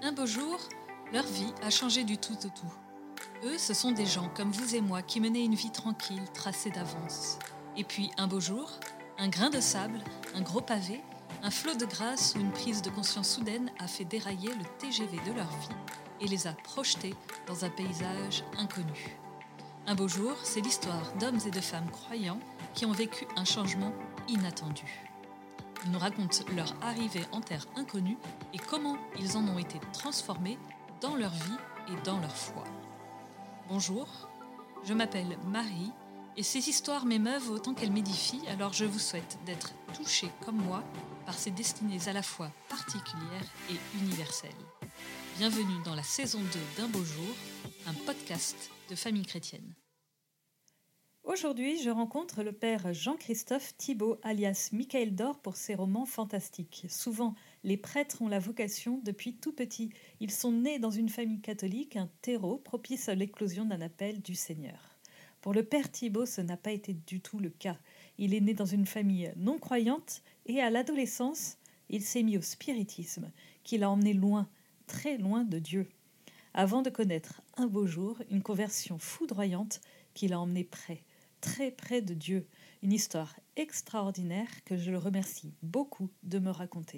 Un beau jour, leur vie a changé du tout au tout. Eux, ce sont des gens comme vous et moi qui menaient une vie tranquille, tracée d'avance. Et puis, un beau jour, un grain de sable, un gros pavé, un flot de grâce ou une prise de conscience soudaine a fait dérailler le TGV de leur vie et les a projetés dans un paysage inconnu. Un beau jour, c'est l'histoire d'hommes et de femmes croyants qui ont vécu un changement inattendu. Ils nous racontent leur arrivée en terre inconnue et comment ils en ont été transformés dans leur vie et dans leur foi. Bonjour, je m'appelle Marie et ces histoires m'émeuvent autant qu'elles m'édifient, alors je vous souhaite d'être touchés comme moi par ces destinées à la fois particulières et universelles. Bienvenue dans la saison 2 d'Un beau jour, un podcast de famille chrétienne. Aujourd'hui, je rencontre le père Jean-Christophe Thibault, alias Michael Dor, pour ses romans fantastiques. Souvent, les prêtres ont la vocation depuis tout petit. Ils sont nés dans une famille catholique, un terreau propice à l'éclosion d'un appel du Seigneur. Pour le père Thibault, ce n'a pas été du tout le cas. Il est né dans une famille non croyante et à l'adolescence, il s'est mis au spiritisme, qui l'a emmené loin, très loin de Dieu. Avant de connaître un beau jour, une conversion foudroyante qui l'a emmené près, très près de Dieu. Une histoire extraordinaire que je le remercie beaucoup de me raconter.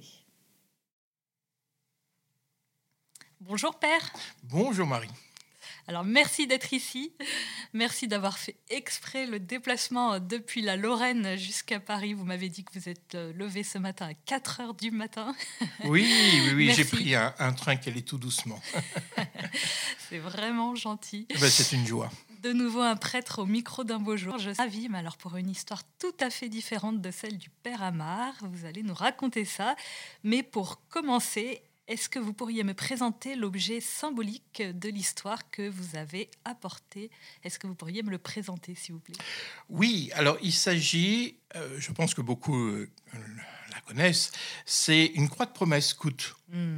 Bonjour père. Bonjour Marie. Alors merci d'être ici, merci d'avoir fait exprès le déplacement depuis la Lorraine jusqu'à Paris. Vous m'avez dit que vous êtes levé ce matin à 4h du matin. Oui, j'ai pris un train qui allait tout doucement. C'est vraiment gentil. C'est une joie. De nouveau un prêtre au micro d'Un beau jour. Je suis ravie, mais alors pour une histoire tout à fait différente de celle du père Amar, vous allez nous raconter ça. Mais pour commencer, est-ce que vous pourriez me présenter l'objet symbolique de l'histoire que vous avez apporté ? Est-ce que vous pourriez me le présenter, s'il vous plaît ? Oui, alors il s'agit, je pense que beaucoup la connaissent, c'est une croix de promesse scout.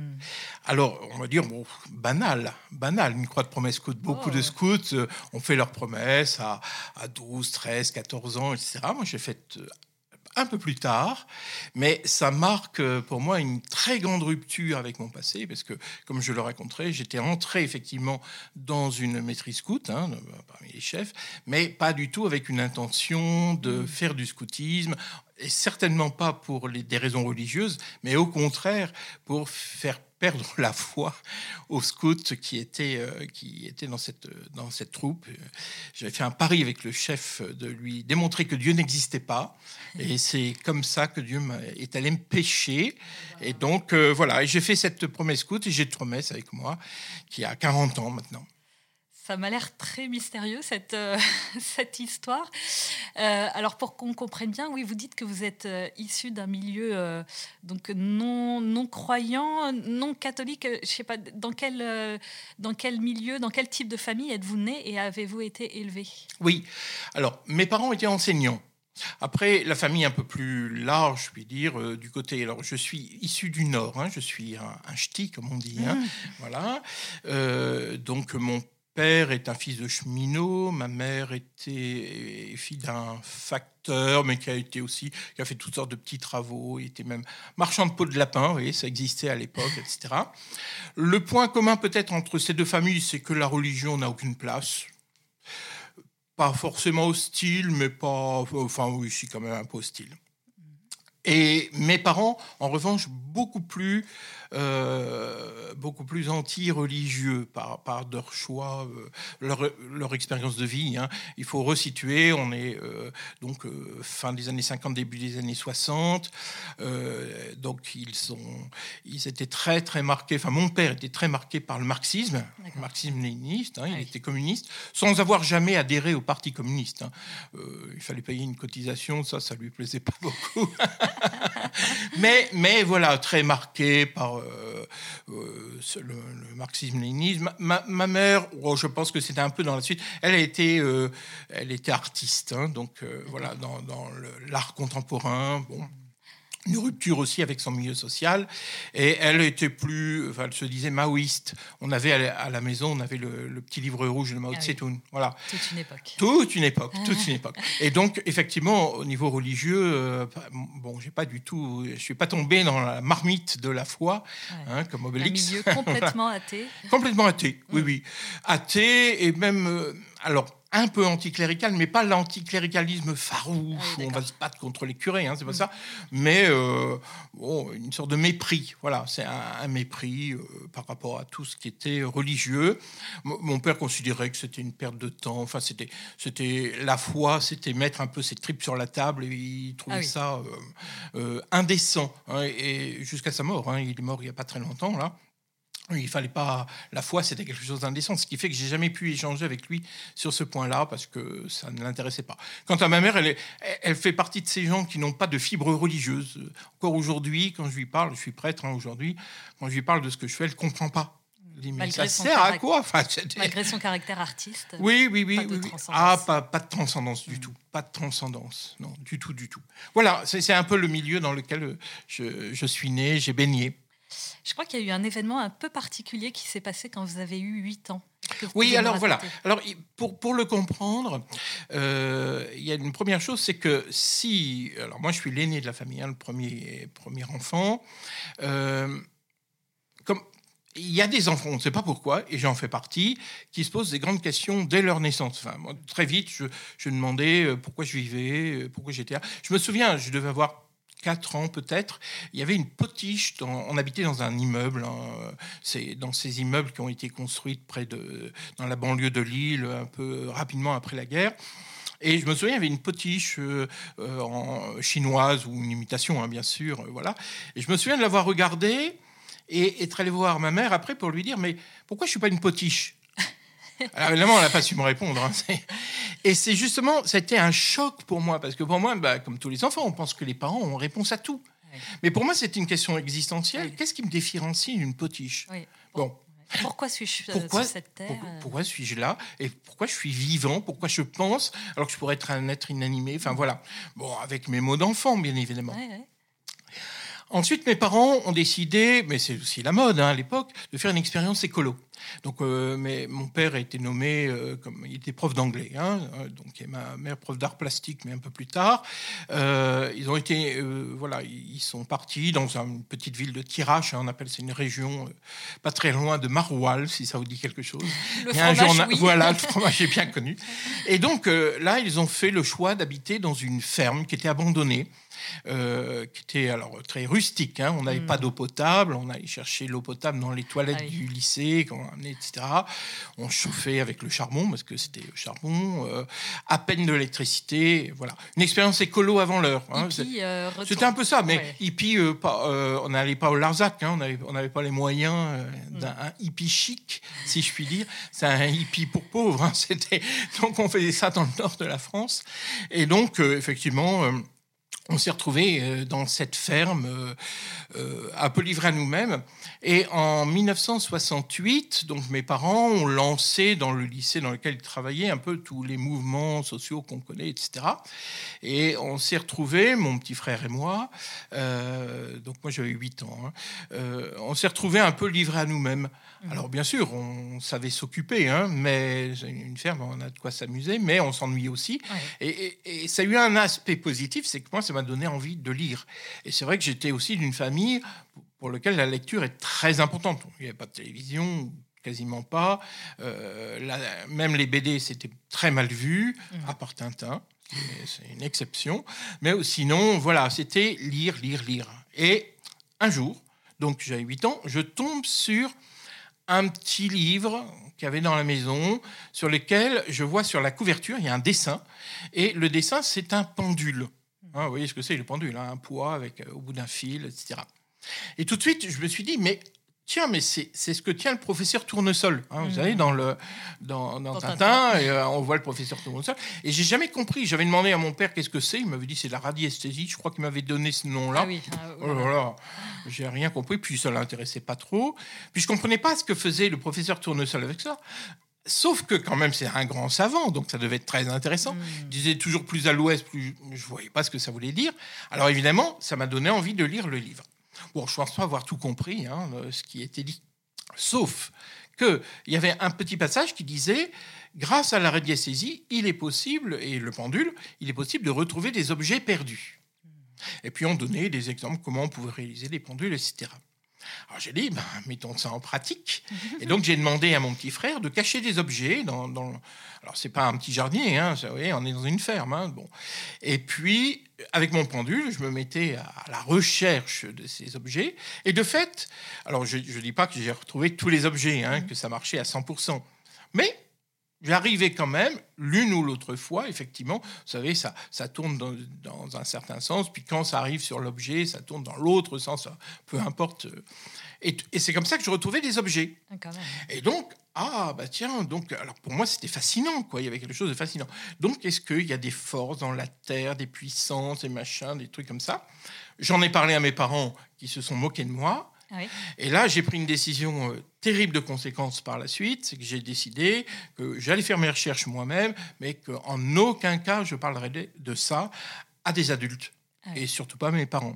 Alors, on va dire, banal, une croix de promesse scout. Beaucoup de scouts ont fait leurs promesses à 12, 13, 14 ans, etc. Moi, j'ai fait un peu plus tard, mais ça marque pour moi une très grande rupture avec mon passé, parce que, comme je le raconterai, j'étais entré effectivement dans une maîtrise scout, parmi les chefs, mais pas du tout avec une intention de faire du scoutisme, et certainement pas pour des raisons religieuses, mais au contraire pour faire perdre la foi aux scouts qui étaient dans cette troupe. J'avais fait un pari avec le chef de lui démontrer que Dieu n'existait pas. Et c'est comme ça que Dieu est allé me pêcher. Et donc, voilà. Et j'ai fait cette promesse scout et j'ai une promesse avec moi qui a 40 ans maintenant. Ça m'a l'air très mystérieux, cette histoire. Alors, pour qu'on comprenne bien, oui, vous dites que vous êtes issu d'un milieu donc non croyant, non catholique. Je ne sais pas, dans quel milieu, dans quel type de famille êtes-vous né et avez-vous été élevé ? Oui, alors, mes parents étaient enseignants. Après, la famille un peu plus large, je puis dire, du côté... Alors, je suis issu du Nord, je suis un ch'ti, comme on dit. Voilà. Donc, mon père est un fils de cheminot, ma mère était fille d'un facteur, mais qui a fait toutes sortes de petits travaux, il était même marchand de peau de lapin, oui, ça existait à l'époque, etc. Le point commun peut-être entre ces deux familles, c'est que la religion n'a aucune place. Pas forcément hostile, mais pas... Enfin oui, je suis quand même un peu hostile. Et mes parents, en revanche, beaucoup plus anti-religieux par leur choix, leur expérience de vie. Il faut resituer, on est fin des années 50, début des années 60. Donc ils étaient très, très marqués. Enfin, mon père était très marqué par le marxisme, le marxisme-léniniste. Il était communiste, sans avoir jamais adhéré au Parti communiste. Il fallait payer une cotisation, ça lui plaisait pas beaucoup. mais voilà, très marqué par le marxisme-léninisme. Ma mère, je pense que c'était un peu dans la suite. Elle était artiste, donc voilà, dans l'art contemporain. Bon. une rupture aussi avec son milieu social, et elle était elle se disait maoïste. On avait à la maison, on avait le petit livre rouge de Mao Tse-tung. Voilà. Toute une époque. Toute une époque. Et donc, effectivement, au niveau religieux, je suis pas tombé dans la marmite de la foi, comme Obélix. Un milieu complètement athée. Complètement athée, oui. Athée, et même, un peu anticlérical, mais pas l'anticléricalisme farouche où on va se battre contre les curés, c'est pas ça, mais une sorte de mépris. Voilà, c'est un mépris par rapport à tout ce qui était religieux. Mon père considérait que c'était une perte de temps. Enfin, c'était la foi, c'était mettre un peu ses tripes sur la table, et il trouvait ça indécent. Et jusqu'à sa mort, il est mort il y a pas très longtemps là. Il fallait pas. La foi, c'était quelque chose d'indécent, ce qui fait que j'ai jamais pu échanger avec lui sur ce point-là parce que ça ne l'intéressait pas. Quant à ma mère, elle fait partie de ces gens qui n'ont pas de fibre religieuse. Encore aujourd'hui, quand je lui parle, je suis prêtre aujourd'hui, quand je lui parle de ce que je fais, elle comprend pas. Je dis, mais ça sert à quoi? Malgré son caractère artiste. Oui. Pas de transcendance du tout. Pas de transcendance, non, du tout. Voilà, c'est un peu le milieu dans lequel je suis né, j'ai baigné. Je crois qu'il y a eu un événement un peu particulier qui s'est passé quand vous avez eu 8 ans. Oui, alors voilà. Alors, pour le comprendre, il y a une première chose, c'est que si... Alors moi, je suis l'aîné de la famille, le premier enfant. Comme il y a des enfants, on ne sait pas pourquoi, et j'en fais partie, qui se posent des grandes questions dès leur naissance. Enfin, moi, très vite, je demandais pourquoi je vivais, pourquoi j'étais là. Je me souviens, je devais avoir 4 ans peut-être, il y avait une potiche, on habitait dans un immeuble, c'est dans ces immeubles qui ont été construits dans la banlieue de Lille, un peu rapidement après la guerre. Et je me souviens, il y avait une potiche en chinoise, ou une imitation, bien sûr, voilà. Et je me souviens de l'avoir regardée et être allé voir ma mère après pour lui dire « Mais pourquoi je ne suis pas une potiche ?» Alors évidemment, elle n'a pas su me répondre. Et c'est justement, c'était un choc pour moi, parce que pour moi, comme tous les enfants, on pense que les parents ont réponse à tout. Oui. Mais pour moi, c'était une question existentielle. Oui. Qu'est-ce qui me différencie d'une potiche? Bon. Pourquoi suis-je sur cette terre? Pourquoi suis-je là? Et pourquoi je suis vivant? Pourquoi je pense alors que je pourrais être un être inanimé? Enfin voilà. Bon, avec mes mots d'enfant, bien évidemment. Oui. Ensuite, mes parents ont décidé, mais c'est aussi la mode à l'époque, de faire une expérience écolo. Donc, mon père a été nommé, comme il était prof d'anglais, donc et ma mère prof d'art plastique, mais un peu plus tard. Ils ont été, ils sont partis dans une petite ville de Thiérache, on appelle c'est une région pas très loin de Maroual, si ça vous dit quelque chose. Le fromage, oui. Voilà, le fromage est bien connu. Et donc là, ils ont fait le choix d'habiter dans une ferme qui était abandonnée. Qui était alors très rustique. On n'avait pas d'eau potable. On allait chercher l'eau potable dans les toilettes du lycée, etc. On chauffait avec le charbon, parce que c'était le charbon. À peine de l'électricité. Voilà. Une expérience écolo avant l'heure. C'était un peu ça. Mais hippie, on n'allait pas au Larzac. On n'avait pas les moyens d'un hippie chic, si je puis dire. C'est un hippie pour pauvres. Donc on faisait ça dans le nord de la France. Et donc, effectivement... on s'est retrouvés dans cette ferme, un peu livrés à nous-mêmes. Et en 1968, donc mes parents ont lancé dans le lycée dans lequel ils travaillaient un peu tous les mouvements sociaux qu'on connaît, etc. Et on s'est retrouvés, mon petit frère et moi, donc moi j'avais 8 ans, on s'est retrouvés un peu livrés à nous-mêmes. Alors bien sûr, on savait s'occuper, mais une ferme, on a de quoi s'amuser, mais on s'ennuie aussi. Ouais. Et ça a eu un aspect positif, c'est que moi, ça m'a donné envie de lire. Et c'est vrai que j'étais aussi d'une famille pour laquelle la lecture est très importante. Il n'y avait pas de télévision, quasiment pas. Même les BD, c'était très mal vu, à part Tintin. C'est une exception. Mais sinon, voilà, c'était lire. Et un jour, donc j'avais 8 ans, je tombe sur un petit livre qu'il y avait dans la maison, sur lequel je vois sur la couverture, il y a un dessin. Et le dessin, c'est un pendule. Vous voyez ce que c'est, le pendule, un poids avec au bout d'un fil, etc. Et tout de suite, je me suis dit, mais c'est ce que tient le professeur Tournesol. Vous savez, dans Tintin, on voit le professeur Tournesol. Et j'ai jamais compris. J'avais demandé à mon père qu'est-ce que c'est. Il m'avait dit c'est la radiesthésie. Je crois qu'il m'avait donné ce nom-là. Voilà. J'ai rien compris. Puis ça l'intéressait pas trop. Puis je comprenais pas ce que faisait le professeur Tournesol avec ça. Sauf que quand même, c'est un grand savant, donc ça devait être très intéressant. Il disait toujours plus à l'ouest, plus je ne voyais pas ce que ça voulait dire. Alors évidemment, ça m'a donné envie de lire le livre. Bon, je ne pense pas avoir tout compris, ce qui était dit. Sauf qu'il y avait un petit passage qui disait « Grâce à la radiesthésie, il est possible, et le pendule, il est possible de retrouver des objets perdus. » Et puis on donnait des exemples, comment on pouvait réaliser des pendules, etc. Alors j'ai dit, mettons ça en pratique. Et donc j'ai demandé à mon petit frère de cacher des objets alors c'est pas un petit jardinier, vous voyez, on est dans une ferme. Bon. Et puis avec mon pendule, je me mettais à la recherche de ces objets. Et de fait, alors je dis pas que j'ai retrouvé tous les objets, que ça marchait à 100%, mais j'arrivais quand même, l'une ou l'autre fois, effectivement, vous savez, ça tourne dans un certain sens, puis quand ça arrive sur l'objet, ça tourne dans l'autre sens, peu importe. Et c'est comme ça que je retrouvais des objets. Quand même. Et donc, alors pour moi, c'était fascinant, quoi. Il y avait quelque chose de fascinant. Donc, est-ce qu'il y a des forces dans la terre, des puissances, des machins, des trucs comme ça ? J'en ai parlé à mes parents qui se sont moqués de moi. Oui. Et là, j'ai pris une décision terrible de conséquences par la suite. C'est que j'ai décidé que j'allais faire mes recherches moi-même, mais qu'en aucun cas, je parlerai de ça à des adultes. Et surtout pas à mes parents.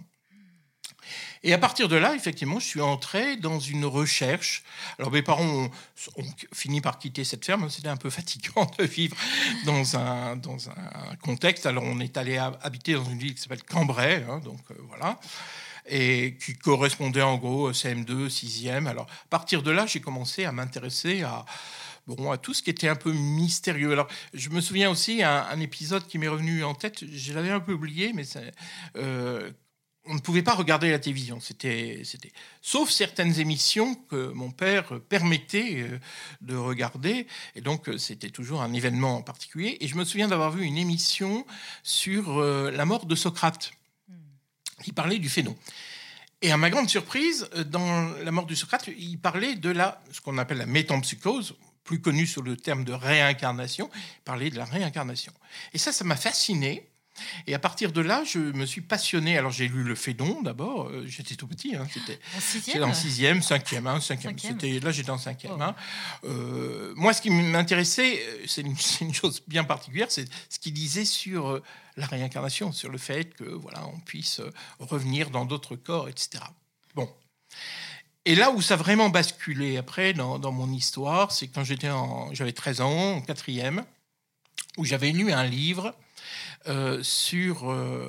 Et à partir de là, effectivement, je suis entré dans une recherche. Alors, mes parents ont fini par quitter cette ferme. C'était un peu fatigant de vivre dans un contexte. Alors, on est allé habiter dans une ville qui s'appelle Cambrai. Donc, voilà. Et qui correspondait en gros au CM2, 6e. Alors, à partir de là, j'ai commencé à m'intéresser à tout ce qui était un peu mystérieux. Alors, je me souviens aussi un épisode qui m'est revenu en tête. Je l'avais un peu oublié, mais on ne pouvait pas regarder la télévision. C'était... Sauf certaines émissions que mon père permettait de regarder. Et donc, c'était toujours un événement en particulier. Et je me souviens d'avoir vu une émission sur la mort de Socrate. Il parlait du phénom. Et à ma grande surprise, dans la mort de Socrate, il parlait de ce qu'on appelle la métempsychose, plus connue sous le terme de réincarnation. Il parlait de la réincarnation. Et ça m'a fasciné. Et à partir de là, je me suis passionné. Alors, j'ai lu le Phédon d'abord. J'étais tout petit. C'était en 6e, 5e. Là, j'étais en 5e. Moi, ce qui m'intéressait, c'est une chose bien particulière, c'est ce qu'il disait sur la réincarnation, sur le fait que on puisse revenir dans d'autres corps, etc. Bon. Et là où ça a vraiment basculé après dans mon histoire, c'est quand j'avais 13 ans, en 4e, où j'avais lu un livre sur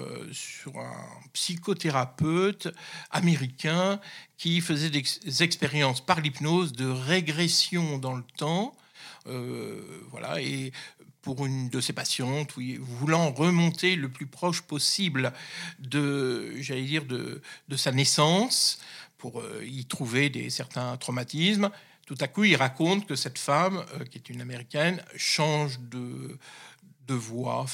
un psychothérapeute américain qui faisait des expériences par l'hypnose de régression dans le temps, et pour une de ses patientes, voulant remonter le plus proche possible de sa naissance, pour y trouver certains traumatismes. Tout à coup, il raconte que cette femme, qui est une Américaine, change de voix,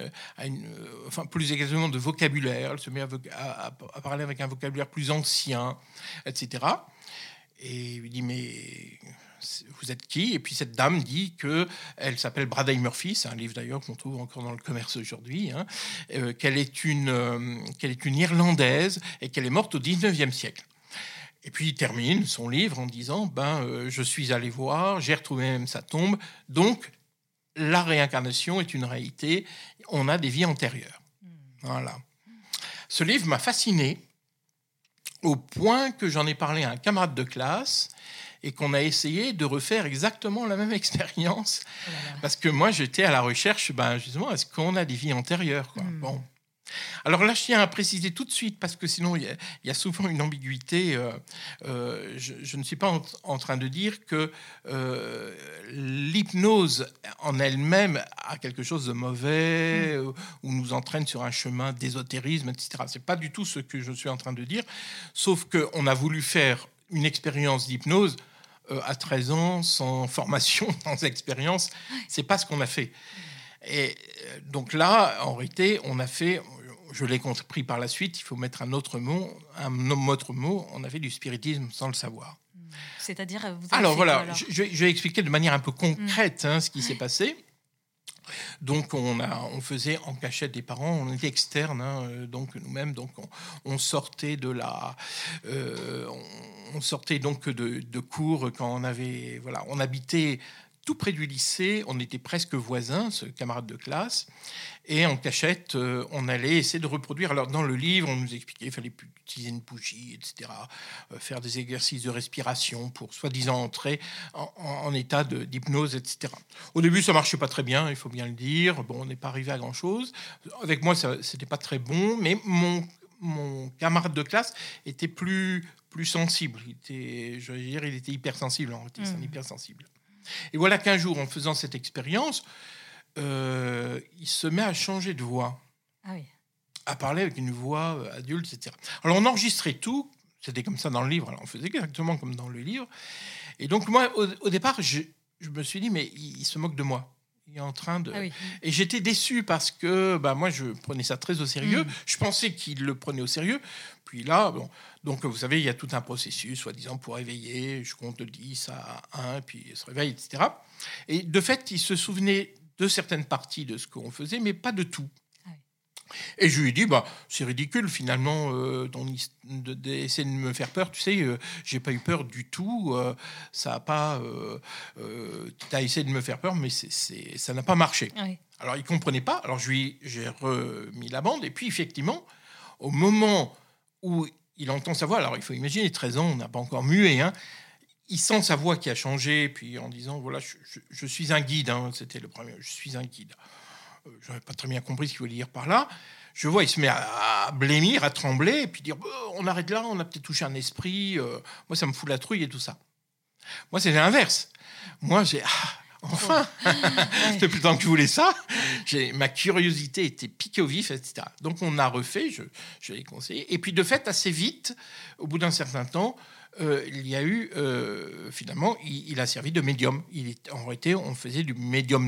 plus exactement de vocabulaire. Elle se met à parler avec un vocabulaire plus ancien, etc. Et il dit, mais vous êtes qui ? Et puis cette dame dit qu'elle s'appelle Bradley Murphy, c'est un livre d'ailleurs qu'on trouve encore dans le commerce aujourd'hui, qu'elle est une Irlandaise et qu'elle est morte au 19e siècle. Et puis il termine son livre en disant, je suis allé voir, j'ai retrouvé même sa tombe, donc la réincarnation est une réalité, on a des vies antérieures. Voilà. Ce livre m'a fasciné au point que j'en ai parlé à un camarade de classe et qu'on a essayé de refaire exactement la même expérience. Parce que moi, j'étais à la recherche, justement, est-ce qu'on a des vies antérieures, quoi. Bon. Alors là, je tiens à préciser tout de suite, parce que sinon, il y a souvent une ambiguïté. Je ne suis pas en train de dire que l'hypnose en elle-même a quelque chose de mauvais ou nous entraîne sur un chemin d'ésotérisme, etc. Ce n'est pas du tout ce que je suis en train de dire, sauf qu'on a voulu faire une expérience d'hypnose à 13 ans, sans formation, sans expérience. Ce n'est pas ce qu'on a fait. Et donc là, en réalité, on a fait, je l'ai compris par la suite, il faut mettre un autre mot, on a fait du spiritisme sans le savoir. C'est-à-dire, vous avez alors fait voilà, quoi, alors je vais expliquer de manière un peu concrète ce qui s'est passé. Donc on faisait en cachette des parents, on était externes, donc nous-mêmes, donc on sortait on sortait donc de cours quand on habitait tout près du lycée. On était presque voisins, ce camarade de classe. Et en cachette, on allait essayer de reproduire. Alors, dans le livre, on nous expliquait qu'il fallait utiliser une bougie, etc. Faire des exercices de respiration pour soi-disant entrer en état d'hypnose, etc. Au début, ça ne marchait pas très bien, il faut bien le dire. Bon, on n'est pas arrivé à grand-chose. Avec moi, ce n'était pas très bon, mais mon camarade de classe était plus sensible. Il était hypersensible. C'est un hypersensible. Et voilà qu'un jour, en faisant cette expérience, il se met à changer de voix, à parler avec une voix adulte, etc. Alors, on enregistrait tout. C'était comme ça dans le livre. Alors, on faisait exactement comme dans le livre. Et donc, moi, au départ, je me suis dit, mais il se moque de moi. Il est en train de... Et j'étais déçu parce que moi, je prenais ça très au sérieux. Je pensais qu'il le prenait au sérieux. Puis là, bon, donc vous savez, il y a tout un processus, soi-disant, pour réveiller. Je compte de 10 à 1, puis il se réveille, etc. Et de fait, il se souvenait de certaines parties de ce qu'on faisait, mais pas de tout. Et je lui ai dit, c'est ridicule finalement d'essayer de me faire peur. Tu sais, j'ai pas eu peur du tout. Ça a pas. T'as essayé de me faire peur, mais ça n'a pas marché. Alors il comprenait pas. Alors j'ai remis la bande. Et puis effectivement, au moment où il entend sa voix, alors il faut imaginer, 13 ans, on n'a pas encore muet, hein. Il sent sa voix qui a changé, puis en disant, voilà, je suis un guide. Hein, c'était le premier. Je suis un guide. Je n'avais pas très bien compris ce qu'il voulait dire par là. Je vois, il se met à blêmir, à trembler, et puis dire, on arrête là, on a peut-être touché un esprit. Moi, ça me fout la trouille et tout ça. Moi, c'est l'inverse. Moi, j'ai... enfin C'était plus le temps que je voulais ça. Ma curiosité était piquée au vif, etc. Donc, on a refait, je l'ai conseillé. Et puis, de fait, assez vite, au bout d'un certain temps, il y a eu, finalement, il a servi de médium. En réalité, on faisait du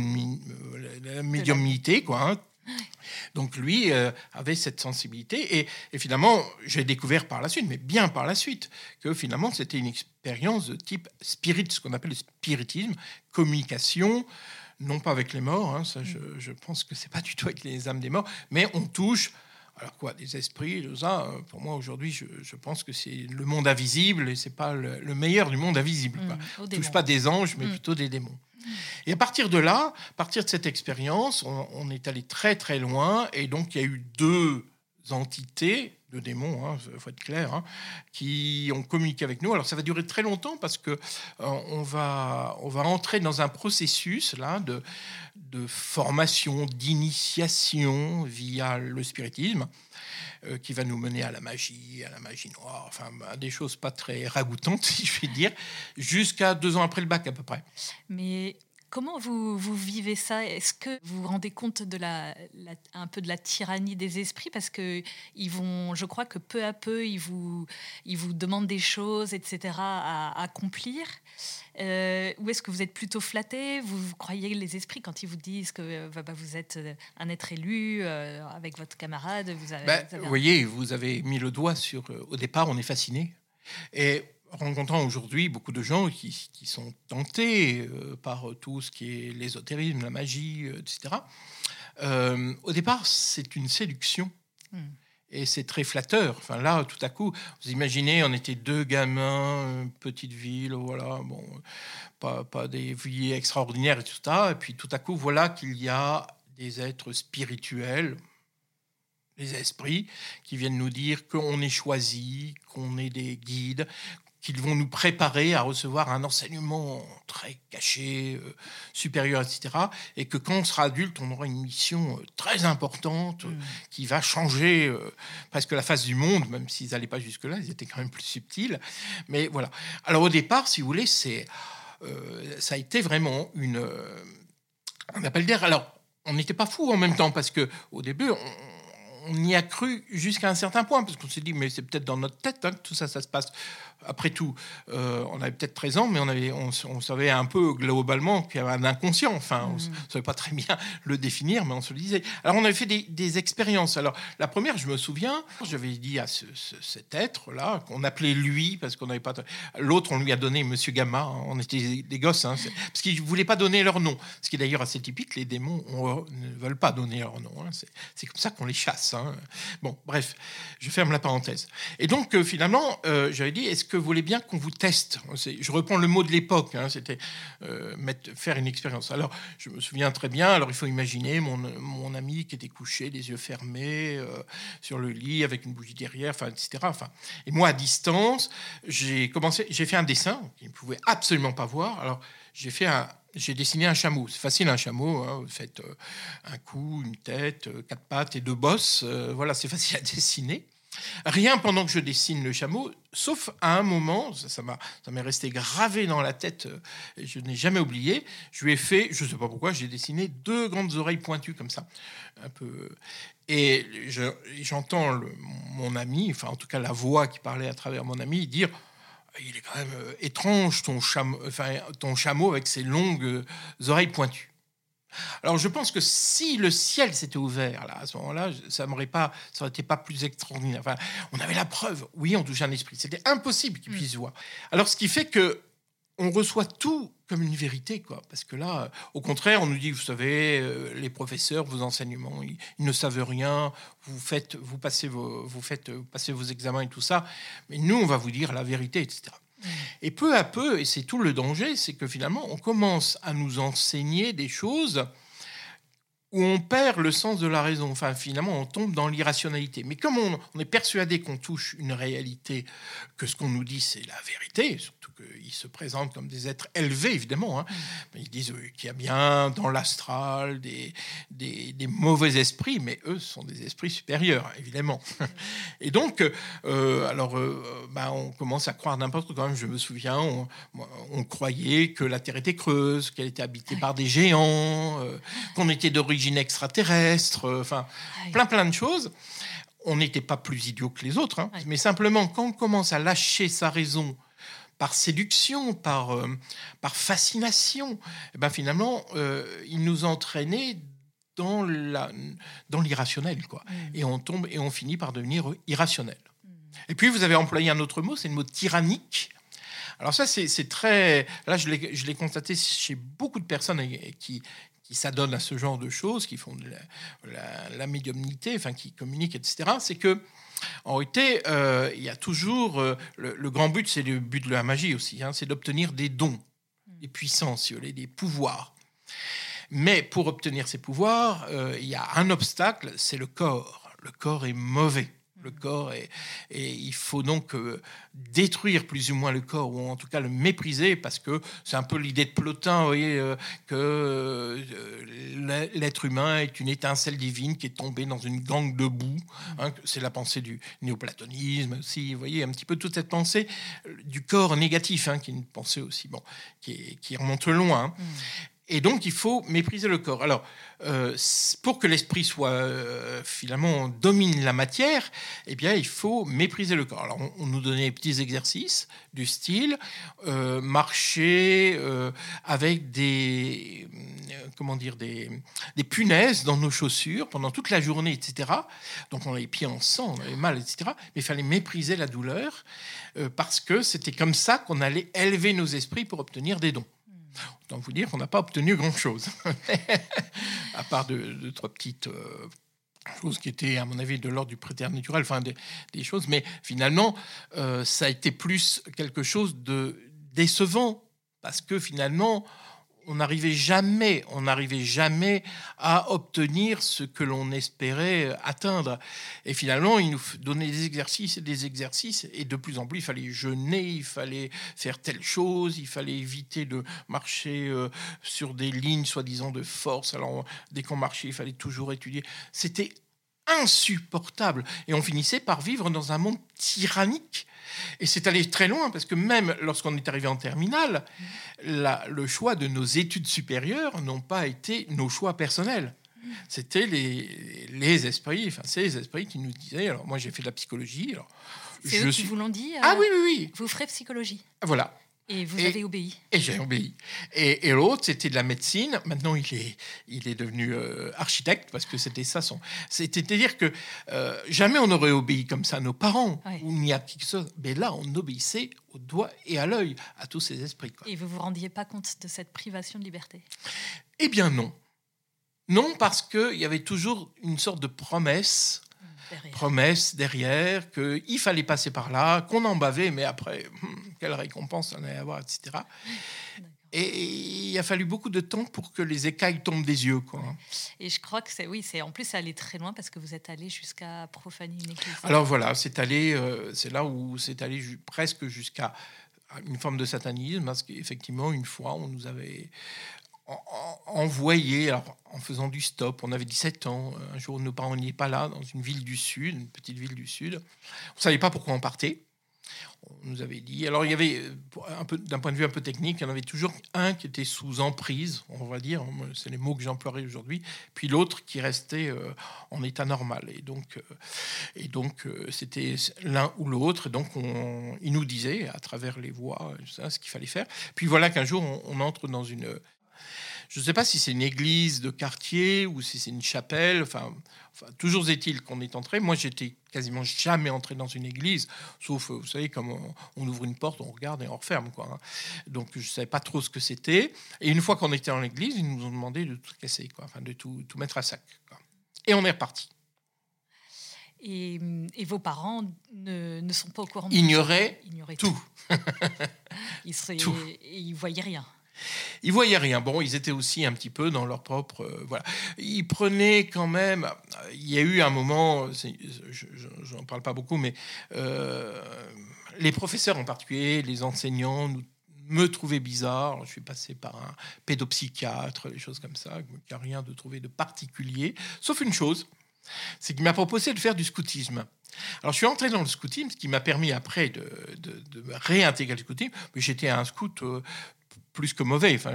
médiumnité, quoi. Hein. Donc lui avait cette sensibilité et finalement, j'ai découvert par la suite, mais bien par la suite, que finalement, c'était une expérience de type spirit, ce qu'on appelle le spiritisme, communication, non pas avec les morts, hein, ça, je pense que c'est pas du tout avec les âmes des morts, mais on touche... Alors quoi, des esprits, tout ça, pour moi aujourd'hui, je pense que c'est le monde invisible et c'est pas le meilleur du monde invisible. On ne touche pas des anges, mais plutôt des démons. Et à partir de là, à partir de cette expérience, on est allé très très loin et donc il y a eu 2 entités de démons, il faut être clair, hein, qui ont communiqué avec nous. Alors ça va durer très longtemps parce que on va entrer dans un processus là de formation, d'initiation via le spiritisme, qui va nous mener à la magie noire, enfin à des choses pas très ragoûtantes, si je puis dire, jusqu'à 2 ans après le bac à peu près. Mais comment vous vivez ça? Est-ce que vous vous rendez compte de un peu de la tyrannie des esprits? Parce que je crois que peu à peu, ils vous demandent des choses, etc., à accomplir. Ou est-ce que vous êtes plutôt flatté? Vous croyez les esprits quand ils vous disent que vous êtes un être élu avec votre camarade? Vous voyez, vous avez mis le doigt sur... au départ, on est fasciné. Et... rencontrant aujourd'hui beaucoup de gens qui sont tentés par tout ce qui est l'ésotérisme, la magie, etc. Au départ, c'est une séduction. Et c'est très flatteur. Enfin, là, tout à coup, vous imaginez, on était 2 gamins, petite ville, voilà, bon, pas des vies extraordinaires et tout ça. Et puis, tout à coup, voilà qu'il y a des êtres spirituels, les esprits, qui viennent nous dire qu'on est choisi, qu'on est des guides, qu'ils vont nous préparer à recevoir un enseignement très caché, supérieur, etc. Et que quand on sera adulte, on aura une mission très importante qui va changer presque la face du monde, même s'ils n'allaient pas jusque-là, ils étaient quand même plus subtils. Mais voilà. Alors au départ, si vous voulez, ça a été vraiment un appel d'air. Alors, on n'était pas fous en même temps, parce qu'au début, on y a cru jusqu'à un certain point, parce qu'on s'est dit, mais c'est peut-être dans notre tête que tout ça se passe. Après tout, on avait peut-être 13 ans, mais on savait un peu globalement qu'il y avait un inconscient. Enfin, on ne savait pas très bien le définir, mais on se le disait. Alors, on avait fait des expériences. Alors, la première, je me souviens, j'avais dit à cet être-là, qu'on appelait lui, parce qu'on n'avait pas... L'autre, on lui a donné Monsieur Gamma. Hein, on était des gosses, hein, parce qu'ils ne voulaient pas donner leur nom. Ce qui est d'ailleurs assez typique, les démons ne veulent pas donner leur nom. Hein, c'est comme ça qu'on les chasse. Hein. Bon, bref, je ferme la parenthèse. Et donc, finalement, j'avais dit, est-ce que vous voulez bien qu'on vous teste ? Je reprends le mot de l'époque, hein, c'était faire une expérience. Alors, je me souviens très bien, alors il faut imaginer mon ami qui était couché, les yeux fermés, sur le lit, avec une bougie derrière, etc. Et moi, à distance, j'ai fait un dessin qu'il ne pouvait absolument pas voir. Alors, j'ai dessiné un chameau. C'est facile, un chameau. Hein. Vous faites un cou, une tête, 4 pattes et 2 bosses. Voilà, c'est facile à dessiner. Rien pendant que je dessine le chameau, sauf à un moment, ça m'est resté gravé dans la tête, et je n'ai jamais oublié. Je lui ai fait, je ne sais pas pourquoi, j'ai dessiné 2 grandes oreilles pointues comme ça, un peu. Et j'entends mon ami, enfin en tout cas la voix qui parlait à travers mon ami, dire: il est quand même étrange ton chameau avec ses longues oreilles pointues. Alors je pense que si le ciel s'était ouvert là, à ce moment-là, ça n'aurait été pas plus extraordinaire. Enfin, on avait la preuve. Oui, on touchait un esprit. C'était impossible qu'il puisse voir. Alors ce qui fait que on reçoit tout comme une vérité, quoi. Parce que là, au contraire, on nous dit, vous savez, les professeurs, vos enseignements, ils ne savent rien. Vous passez vos examens et tout ça. Mais nous, on va vous dire la vérité, etc. Et peu à peu, et c'est tout le danger, c'est que finalement, on commence à nous enseigner des choses où on perd le sens de la raison. Enfin, finalement, on tombe dans l'irrationalité. Mais comme on est persuadé qu'on touche une réalité, que ce qu'on nous dit, c'est la vérité, surtout qu'ils se présentent comme des êtres élevés, évidemment. Hein. Ils disent qu'il y a bien dans l'astral des mauvais esprits, mais eux, ce sont des esprits supérieurs, évidemment. Et donc, on commence à croire n'importe quoi. Je me souviens, on croyait que la Terre était creuse, qu'elle était habitée par des géants, qu'on était d'origine extraterrestre, plein de choses. On n'était pas plus idiots que les autres, hein, mais simplement quand on commence à lâcher sa raison par séduction, par fascination, finalement, il nous entraînait dans l'irrationnel, quoi. Et on tombe et on finit par devenir irrationnel. Et puis vous avez employé un autre mot, c'est le mot tyrannique. Alors ça, c'est très... Là, je l'ai constaté chez beaucoup de personnes qui s'adonnent à ce genre de choses, qui font de la médiumnité, qui communiquent, etc. C'est que, en réalité, il y a toujours... le grand but, c'est le but de la magie aussi, hein, c'est d'obtenir des dons, des puissances, si vous voulez, des pouvoirs. Mais pour obtenir ces pouvoirs, il y a un obstacle, c'est le corps. Le corps est mauvais. Le corps et il faut donc détruire plus ou moins le corps, ou en tout cas le mépriser, parce que c'est un peu l'idée de Plotin, vous voyez, que l'être humain est une étincelle divine qui est tombée dans une gangue de boue. Hein, c'est la pensée du néoplatonisme aussi, vous voyez, un petit peu toute cette pensée du corps négatif, hein, qui est une pensée aussi qui remonte loin. Hein. Et donc, il faut mépriser le corps. Alors, pour que l'esprit soit, finalement, domine la matière, eh bien, il faut mépriser le corps. Alors, on nous donnait des petits exercices du style marcher avec des punaises dans nos chaussures pendant toute la journée, etc. Donc, on a les pieds en sang, on avait mal, etc. Mais il fallait mépriser la douleur parce que c'était comme ça qu'on allait élever nos esprits pour obtenir des dons. Autant vous dire qu'on n'a pas obtenu grand-chose, à part de 3 petites choses qui étaient, à mon avis, de l'ordre du préternaturel, des choses. Mais finalement, ça a été plus quelque chose de décevant, parce que finalement, on n'arrivait jamais à obtenir ce que l'on espérait atteindre. Et finalement, il nous donnait des exercices, et de plus en plus, il fallait jeûner, il fallait faire telle chose, il fallait éviter de marcher sur des lignes soi-disant de force. Alors, dès qu'on marchait, il fallait toujours étudier. C'était insupportable. Et on finissait par vivre dans un monde tyrannique. Et c'est allé très loin, parce que même lorsqu'on est arrivé en terminale, le choix de nos études supérieures n'ont pas été nos choix personnels. C'était les esprits, c'est les esprits qui nous disaient... Alors moi, j'ai fait de la psychologie. Alors, c'est eux qui vous l'ont dit Ah oui. Vous ferez psychologie. Voilà. Et vous avez obéi. Et j'ai obéi. Et l'autre, c'était de la médecine. Maintenant, il est devenu architecte, parce que c'était ça son... C'est-à-dire que jamais on n'aurait obéi comme ça à nos parents, ou ni à qui que ce soit. Mais là, on obéissait au doigt et à l'œil à tous ces esprits, quoi. Et vous vous rendiez pas compte de cette privation de liberté? Eh bien non. Non, parce qu'il y avait toujours une sorte de promesse promesse derrière, qu'il fallait passer par là, qu'on en bavait, mais après, quelle récompense on allait avoir, etc. Et il a fallu beaucoup de temps pour que les écailles tombent des yeux, quoi. Et je crois que c'est en plus allé très loin parce que vous êtes allé jusqu'à profaner une église. Alors voilà, c'est là où c'est allé presque jusqu'à une forme de satanisme, parce qu'effectivement, une fois, on nous avait envoyé, alors, en faisant du stop, on avait 17 ans, un jour, nos parents n'y étaient pas là, dans une ville du Sud, une petite ville du Sud. On ne savait pas pourquoi on partait. On nous avait dit... Alors, il y avait, d'un point de vue un peu technique, il y en avait toujours un qui était sous emprise, on va dire, c'est les mots que j'emploierai aujourd'hui, puis l'autre qui restait en état normal. Et donc c'était l'un ou l'autre. Donc, il nous disait, à travers les voix, ce qu'il fallait faire. Puis voilà qu'un jour, on entre dans une... Je ne sais pas si c'est une église de quartier ou si c'est une chapelle. Enfin, toujours est-il qu'on est entré. Moi, j'étais quasiment jamais entré dans une église, sauf, vous savez, comme on ouvre une porte, on regarde et on referme, quoi. Donc, je ne savais pas trop ce que c'était. Et une fois qu'on était dans l'église, ils nous ont demandé de tout casser, quoi. Enfin, de tout mettre à sac, quoi. Et on est reparti. Et vos parents ne sont pas au courant. Ignoraient tout. Tout. Ils ne voyaient rien. Ils voyaient rien. Bon, ils étaient aussi un petit peu dans leur propre... voilà. Ils prenaient quand même... Il y a eu un moment, je n'en parle pas beaucoup, mais les professeurs en particulier, les enseignants, me trouvaient bizarre. Je suis passé par un pédopsychiatre, des choses comme ça, qui n'a rien de trouvé de particulier, sauf une chose, c'est qu'il m'a proposé de faire du scoutisme. Alors, je suis entré dans le scoutisme, ce qui m'a permis après de réintégrer le scoutisme, mais j'étais un scout... plus que mauvais. Enfin,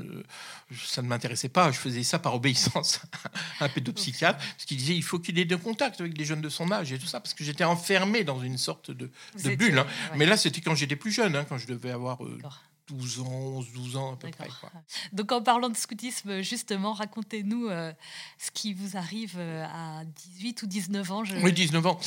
ça ne m'intéressait pas. Je faisais ça par obéissance à un pédopsychiatre, parce qu'il disait il faut qu'il ait de contact avec des jeunes de son âge et tout ça, parce que j'étais enfermé dans une sorte de bulle. Hein. Ouais. Mais là, c'était quand j'étais plus jeune, quand je devais avoir 12 ans à peu près. Quoi. Donc, en parlant de scoutisme, justement, racontez-nous ce qui vous arrive à 18 ou 19 ans. Oui, 19 ans.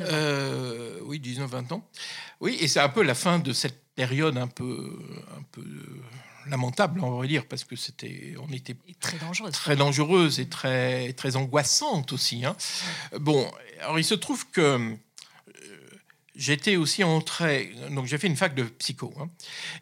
19-20 ans. Oui, et c'est un peu la fin de cette période un peu lamentable, on va dire, parce que on était très dangereuse et très, très angoissante aussi. Hein. Bon, alors il se trouve que j'étais aussi entré, donc j'ai fait une fac de psycho, hein,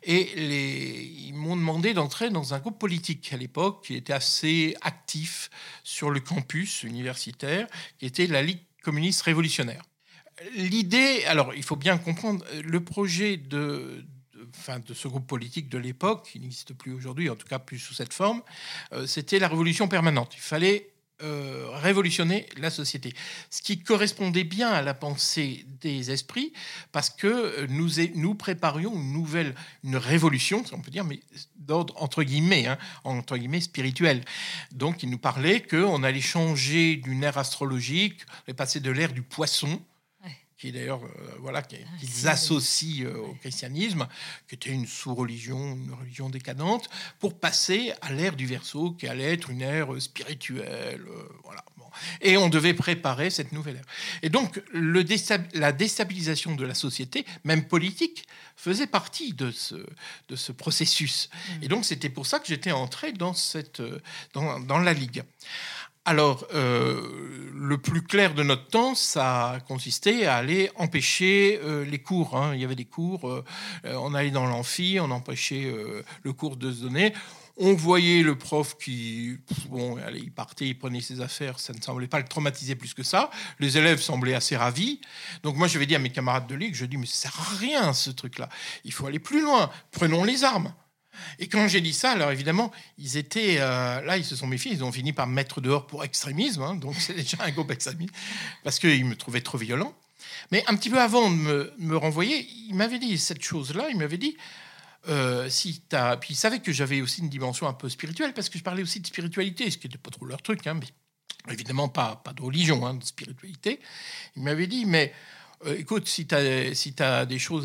et ils m'ont demandé d'entrer dans un groupe politique à l'époque qui était assez actif sur le campus universitaire, qui était la Ligue communiste révolutionnaire. L'idée, alors il faut bien comprendre, le projet de ce groupe politique de l'époque, qui n'existe plus aujourd'hui, en tout cas plus sous cette forme, c'était la révolution permanente. Il fallait révolutionner la société. Ce qui correspondait bien à la pensée des esprits, parce que nous préparions une révolution, si on peut dire, mais d'ordre entre guillemets spirituel. Donc il nous parlait qu'on allait changer d'une ère astrologique, on allait passer de l'ère du poisson, qui est d'ailleurs qu'ils associent au christianisme, qui était une sous-religion, une religion décadente, pour passer à l'ère du Verseau, qui allait être une ère spirituelle. Voilà. Bon. Et on devait préparer cette nouvelle ère. Et donc, la déstabilisation de la société, même politique, faisait partie de ce processus. Et donc, c'était pour ça que j'étais entré dans la Ligue. Alors, le plus clair de notre temps, ça consistait à aller empêcher les cours. Hein. Il y avait des cours, on allait dans l'amphi, on empêchait le cours de se donner. On voyait le prof qui, il partait, il prenait ses affaires, ça ne semblait pas le traumatiser plus que ça. Les élèves semblaient assez ravis. Donc moi, je vais dire à mes camarades de ligue, je dis, mais ça ne sert à rien ce truc-là. Il faut aller plus loin, prenons les armes. Et quand j'ai dit ça, alors évidemment, ils étaient là, ils se sont méfiés, ils ont fini par me mettre dehors pour extrémisme, hein, donc c'est déjà un groupe extrémiste, parce qu'ils me trouvaient trop violent. Mais un petit peu avant de me renvoyer, il m'avait dit cette chose-là, il m'avait dit, puis il savait que j'avais aussi une dimension un peu spirituelle, parce que je parlais aussi de spiritualité, ce qui n'était pas trop leur truc, hein, mais évidemment pas de religion, hein, de spiritualité. Il m'avait dit, mais... écoute, si tu as des choses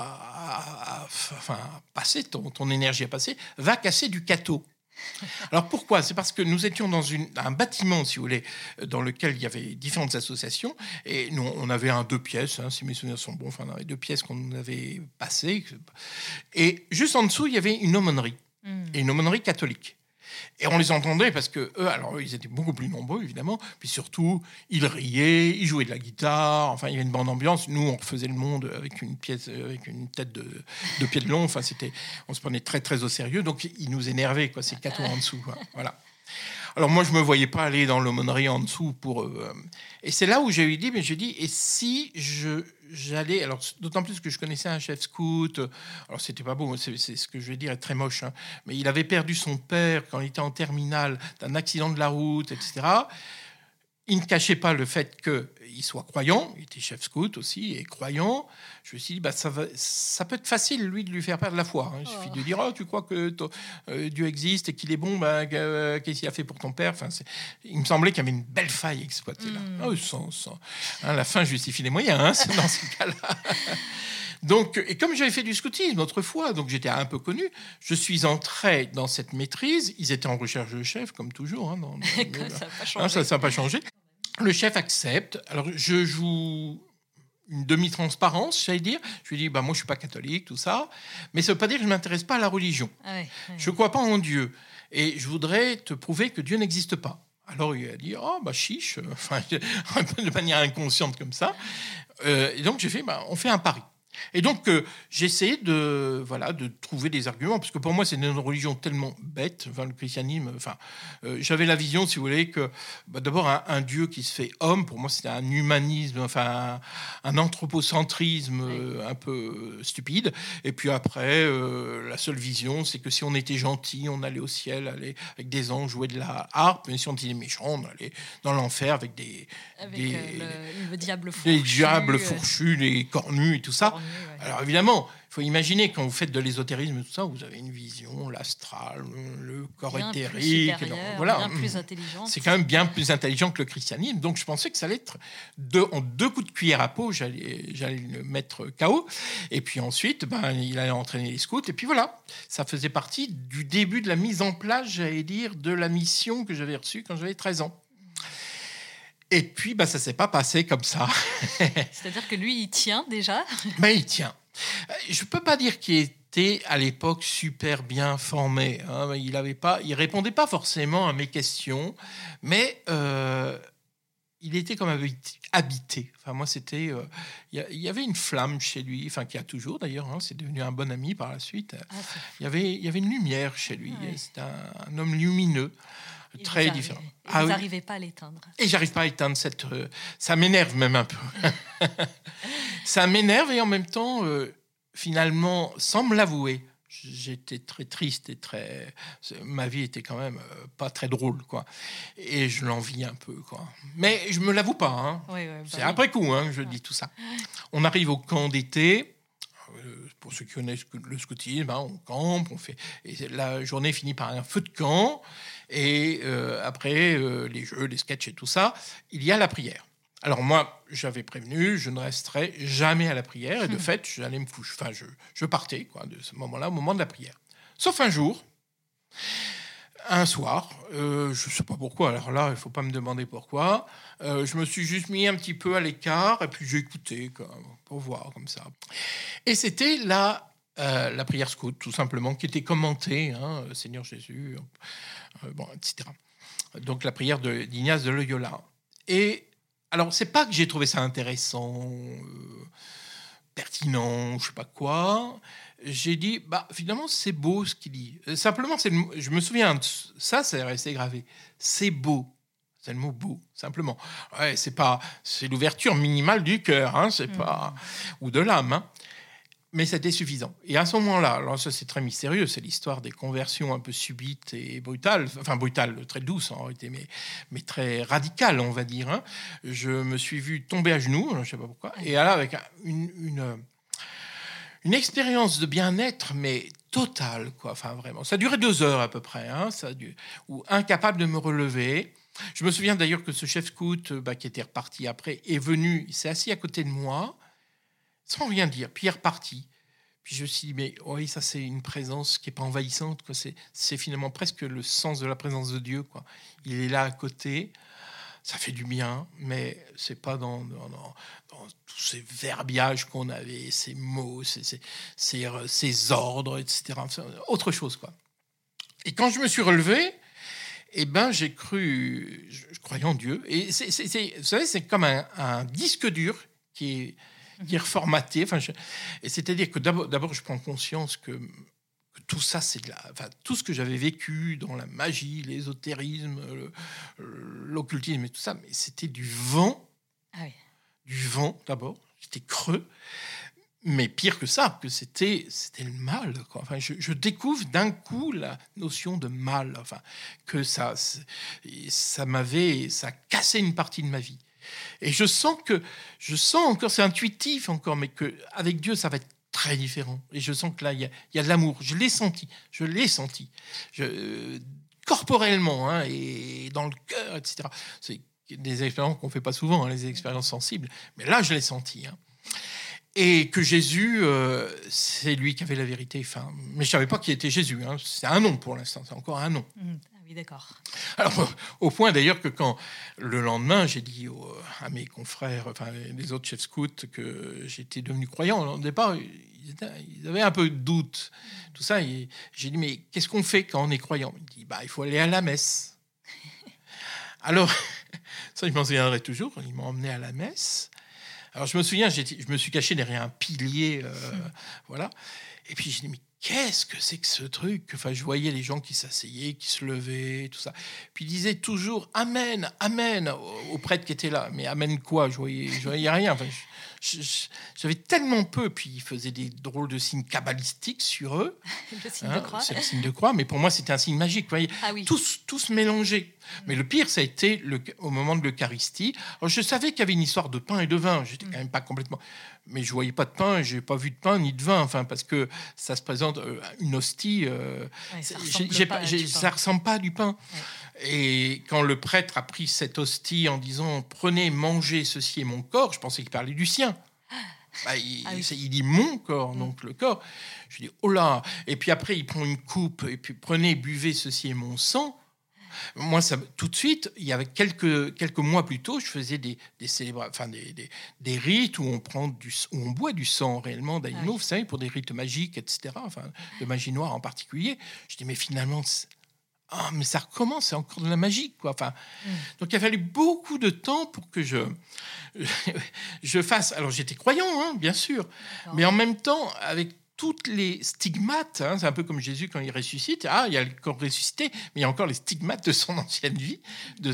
à passer, ton énergie à passer, va casser du catho. Alors pourquoi ? C'est parce que nous étions dans un bâtiment, si vous voulez, dans lequel il y avait différentes associations, et nous, on avait 2 pièces, hein, si mes souvenirs sont bons, on avait 2 pièces qu'on avait passées, et juste en dessous, il y avait une aumônerie, et une aumônerie catholique. Et on les entendait parce que eux, alors ils étaient beaucoup plus nombreux évidemment, puis surtout ils riaient, ils jouaient de la guitare, enfin il y avait une bonne ambiance. Nous on refaisait le monde avec une tête de pied de long, enfin on se prenait très très au sérieux, donc ils nous énervaient quoi, ces cathos en dessous, quoi. Voilà. Alors moi je me voyais pas aller dans l'aumônerie en dessous et c'est là où j'ai dit et si j'allais, alors d'autant plus que je connaissais un chef scout, alors c'était pas beau, c'est ce que je vais dire est très moche, hein, mais il avait perdu son père quand il était en terminale d'un accident de la route, etc. Il ne cachait pas le fait qu'il soit croyant, il était chef scout aussi et croyant. Je me suis dit, ça peut être facile, lui, de lui faire perdre la foi. Hein. Il suffit de dire, tu crois que Dieu existe et qu'il est bon, qu'est-ce qu'il a fait pour ton père, enfin, il me semblait qu'il y avait une belle faille exploitée là. La fin justifie les moyens, hein, c'est dans ce cas-là. Donc, et comme j'avais fait du scoutisme autrefois, donc j'étais un peu connu, je suis entré dans cette maîtrise. Ils étaient en recherche de chef, comme toujours. Hein, ça n'a pas changé. Ça n'a pas changé. Le chef accepte. Alors, je joue une demi-transparence, j'allais dire. Je lui dis, moi, je suis pas catholique, tout ça. Mais ça veut pas dire que je m'intéresse pas à la religion. Je crois pas en Dieu. Et je voudrais te prouver que Dieu n'existe pas. Alors, il a dit, chiche. Enfin, de manière inconsciente comme ça. Et donc, j'ai fait, on fait un pari. Et donc, j'ai essayé de trouver des arguments, parce que pour moi, c'est une religion tellement bête, le christianisme. J'avais la vision, si vous voulez, que d'abord, un Dieu qui se fait homme, pour moi, c'était un humanisme, un anthropocentrisme un peu stupide. Et puis après, la seule vision, c'est que si on était gentil, on allait au ciel, aller avec des anges, jouer de la harpe, mais si on était méchant, on allait dans l'enfer avec le diable fourchu. Les diables fourchus, les cornus et tout ça. Alors évidemment, il faut imaginer quand vous faites de l'ésotérisme et tout ça, vous avez une vision, l'astral, le corps bien éthérique, bien plus intelligente. C'est quand même bien plus intelligent que le christianisme. Donc je pensais que ça allait être en 2 coups de cuillère à peau, j'allais le mettre KO. Et puis ensuite, il allait entraîner les scouts. Et puis voilà, ça faisait partie du début de la mise en place, j'allais dire, de la mission que j'avais reçue quand j'avais 13 ans. Et puis, ça ne s'est pas passé comme ça. C'est-à-dire que lui, il tient déjà. Il tient. Je ne peux pas dire qu'il était, à l'époque, super bien formé. Hein. Il répondait pas forcément à mes questions, mais il était comme habité. Enfin, moi, c'était... Il y avait une flamme chez lui, qu'il y a toujours d'ailleurs. Hein, c'est devenu un bon ami par la suite. Il y avait une lumière chez lui. Ouais. C'était un homme lumineux. Très différent. Vous n'arrivez pas à l'éteindre. Et j'arrive pas à éteindre cette... ça m'énerve même un peu. Ça m'énerve et en même temps, finalement, sans me l'avouer, j'étais très triste et ma vie était quand même pas très drôle, quoi. Et je l'envie un peu, quoi. Mais je me l'avoue pas, hein. C'est après coup, hein, je dis tout ça. On arrive au camp d'été. Pour ceux qui connaissent le scoutisme, on campe, et la journée finit par un feu de camp. Et après les jeux, les sketchs et tout ça, il y a la prière. Alors moi, j'avais prévenu, je ne resterai jamais à la prière. Et de fait, j'allais me coucher. Enfin, je partais de ce moment-là, au moment de la prière. Sauf un jour, un soir, je ne sais pas pourquoi. Alors là, il ne faut pas me demander pourquoi. Je me suis juste mis un petit peu à l'écart et puis j'ai écouté pour voir comme ça. Et c'était la prière scout, tout simplement, qui était commentée, Seigneur Jésus, etc. Donc la prière d'Ignace de Loyola. Et alors, c'est pas que j'ai trouvé ça intéressant, pertinent, je sais pas quoi. J'ai dit, finalement, c'est beau ce qu'il dit. Simplement, je me souviens de ça, c'est resté gravé. C'est beau. C'est le mot beau, simplement. Ouais, c'est l'ouverture minimale du cœur, c'est pas, ou de l'âme, hein. Mais c'était suffisant. Et à ce moment-là, alors ça c'est très mystérieux, c'est l'histoire des conversions un peu subites et brutales, très douces en réalité, mais très radicales, on va dire. Hein. Je me suis vu tomber à genoux, je ne sais pas pourquoi, et là avec une expérience de bien-être, mais totale, quoi. Enfin vraiment, ça a duré 2 heures à peu près, hein, ou incapable de me relever. Je me souviens d'ailleurs que ce chef scout qui était reparti après est venu, il s'est assis à côté de moi. Sans rien dire, puis il est reparti. Puis je me suis dit, mais oui, ça c'est une présence qui n'est pas envahissante, quoi. C'est finalement presque le sens de la présence de Dieu, quoi. Il est là à côté, ça fait du bien, mais c'est pas dans tous ces verbiages qu'on avait, ces mots, ces ordres, etc. Autre chose, quoi. Et quand je me suis relevé, eh ben, j'ai cru, je croyais en Dieu. Et vous savez, c'est comme un disque dur qui est reformaté. Enfin, et c'est-à-dire que d'abord, je prends conscience que tout ça, c'est tout ce que j'avais vécu dans la magie, l'ésotérisme, l'occultisme et tout ça, mais c'était du vent. Ah oui. Du vent, d'abord. J'étais creux. Mais pire que ça, que c'était le mal, quoi. Enfin, je découvre d'un coup la notion de mal. Enfin, que ça a cassé une partie de ma vie. Et je sens encore, c'est intuitif encore, mais que avec Dieu, ça va être très différent. Et je sens que là, il y a de l'amour. Je l'ai senti. Corporellement, hein, et dans le cœur, etc. C'est des expériences qu'on fait pas souvent, hein, les expériences sensibles. Mais là, je l'ai senti, hein. Et que Jésus, c'est lui qui avait la vérité. Enfin, mais je savais pas qui était Jésus, hein. C'est un nom pour l'instant, c'est encore un nom. Ah oui, d'accord. Alors, au point d'ailleurs que quand le lendemain, j'ai dit à mes confrères, enfin les autres chefs scouts, que j'étais devenu croyant. Au départ, ils avaient un peu de doute, tout ça. Et j'ai dit, mais qu'est-ce qu'on fait quand on est croyant? Il dit, il faut aller à la messe. Alors, ça, je m'en souviendrai toujours. Ils m'ont emmené à la messe. Alors, je me souviens, je me suis caché derrière un pilier, voilà. Et puis, j'ai dit, mais qu'est-ce que c'est que ce truc? Enfin, je voyais les gens qui s'asseyaient, qui se levaient, tout ça. Puis, ils disaient toujours « Amen, Amen » aux prêtres qui étaient là. Mais Amen quoi? Je voyais rien. Enfin, j'avais tellement peu. Puis, ils faisaient des drôles de signes kabbalistiques sur eux. Le signe de croix. C'est le signe de croix. Mais pour moi, c'était un signe magique. Vous voyez, oui. tous mélangés. Mais le pire, ça a été au moment de l'Eucharistie. Alors, je savais qu'il y avait une histoire de pain et de vin. J'étais quand même pas complètement... Mais je voyais pas de pain, et j'ai pas vu de pain ni de vin. Enfin, parce que ça se présente une hostie. Ça ressemble pas à du pain. Ouais. Et quand le prêtre a pris cette hostie en disant « Prenez, mangez, ceci est mon corps », je pensais qu'il parlait du sien. Il dit mon corps, donc le corps. Je dis oh là. Et puis après, il prend une coupe et puis prenez, buvez, ceci est mon sang. Moi, ça, tout de suite, il y avait quelques mois plus tôt, je faisais des célébrations, des rites où on boit du sang réellement d'animaux, vous savez, pour des rites magiques, etc. Enfin, de magie noire en particulier. Je dis mais finalement, mais ça recommence, c'est encore de la magie, quoi. Enfin, donc il a fallu beaucoup de temps pour que je fasse. Alors j'étais croyant, hein, bien sûr, mais en même temps avec toutes les stigmates, hein, c'est un peu comme Jésus quand il ressuscite. Il y a le corps ressuscité, mais il y a encore les stigmates de son ancienne vie, de